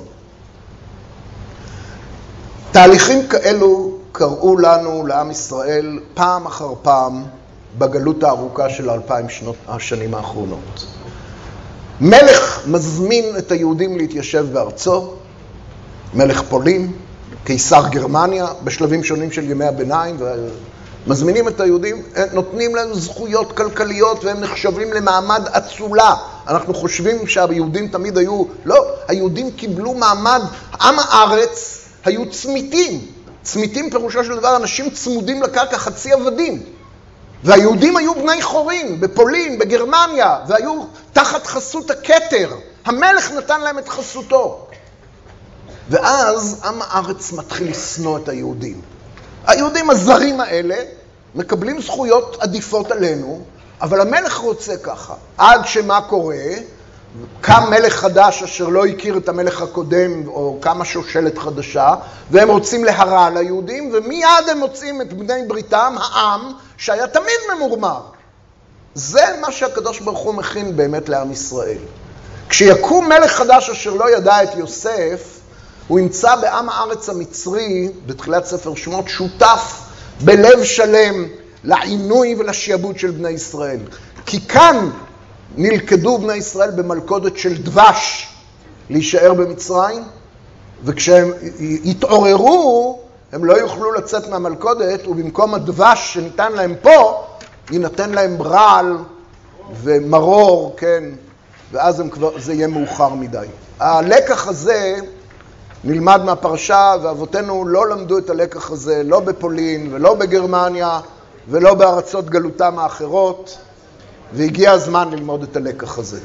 תהליכים כאלו קראו לנו, לעם ישראל, פעם אחר פעם, בגלות הארוכה של אלפיים שנות השנים האחרונות. מלך מזמין את היהודים להתיישב בארצו, מלך פולין, קיסר גרמניה, בשלבים שונים של ימי הביניים, ומזמינים את היהודים, נותנים להם זכויות כלכליות, והם נחשבים למעמד אצולה. אנחנו חושבים שהיהודים תמיד היו, לא, היהודים קיבלו מעמד, עם הארץ היו צמיתים. צמיתים פירושו של דבר, אנשים צמודים לקרקע, חצי עבדים. והיהודים היו בני חורין, בפולין, בגרמניה, והיו תחת חסות הכתר. המלך נתן להם את חסותו. ואז עם הארץ מתחיל לשנוא את היהודים. היהודים הזרים האלה מקבלים זכויות עדיפות עלינו, אבל המלך רוצה ככה. עד שמה קורה? קם מלך חדש אשר לא הכיר את המלך הקודם, או קמה שושלת חדשה, והם רוצים להרע על היהודים, ומיד הם מוצאים את בני בריתם, העם, שהיה תמיד ממורמר. זה מה שהקדוש ברוך הוא מכין באמת לעם ישראל. כשיקום מלך חדש אשר לא ידע את יוסף, הוא ימצא בעם הארץ המצרי, בתחילת ספר שמות, שותף בלב שלם לעינוי ולשיעבוד של בני ישראל. כי כאן נלכדו בני ישראל במלכודת של דבש להישאר במצרים, וכשהם יתעוררו, הם לא יוכלו לצאת מהמלכודת, ובמקום הדבש שניתן להם פה, יינתן להם רעל ומרור, כן, ואז הם כבר, זה יהיה מאוחר מדי. הלקח הזה נלמד מהפרשה, ואבותינו לא למדו את הלקח הזה, לא בפולין ולא בגרמניה ולא בארצות גלותם האחרות, והגיע הזמן ללמוד את הלקח הזה.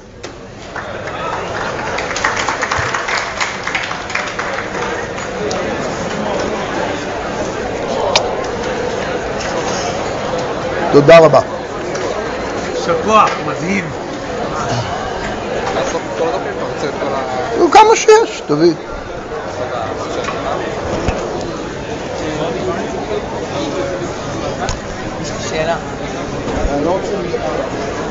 תודה רבה. שבוע, מדהים. לעשות את כל הדפים, אתה רוצה את כל ה... נו, כמה שיש, תביא. שאלה. אני לא רוצה...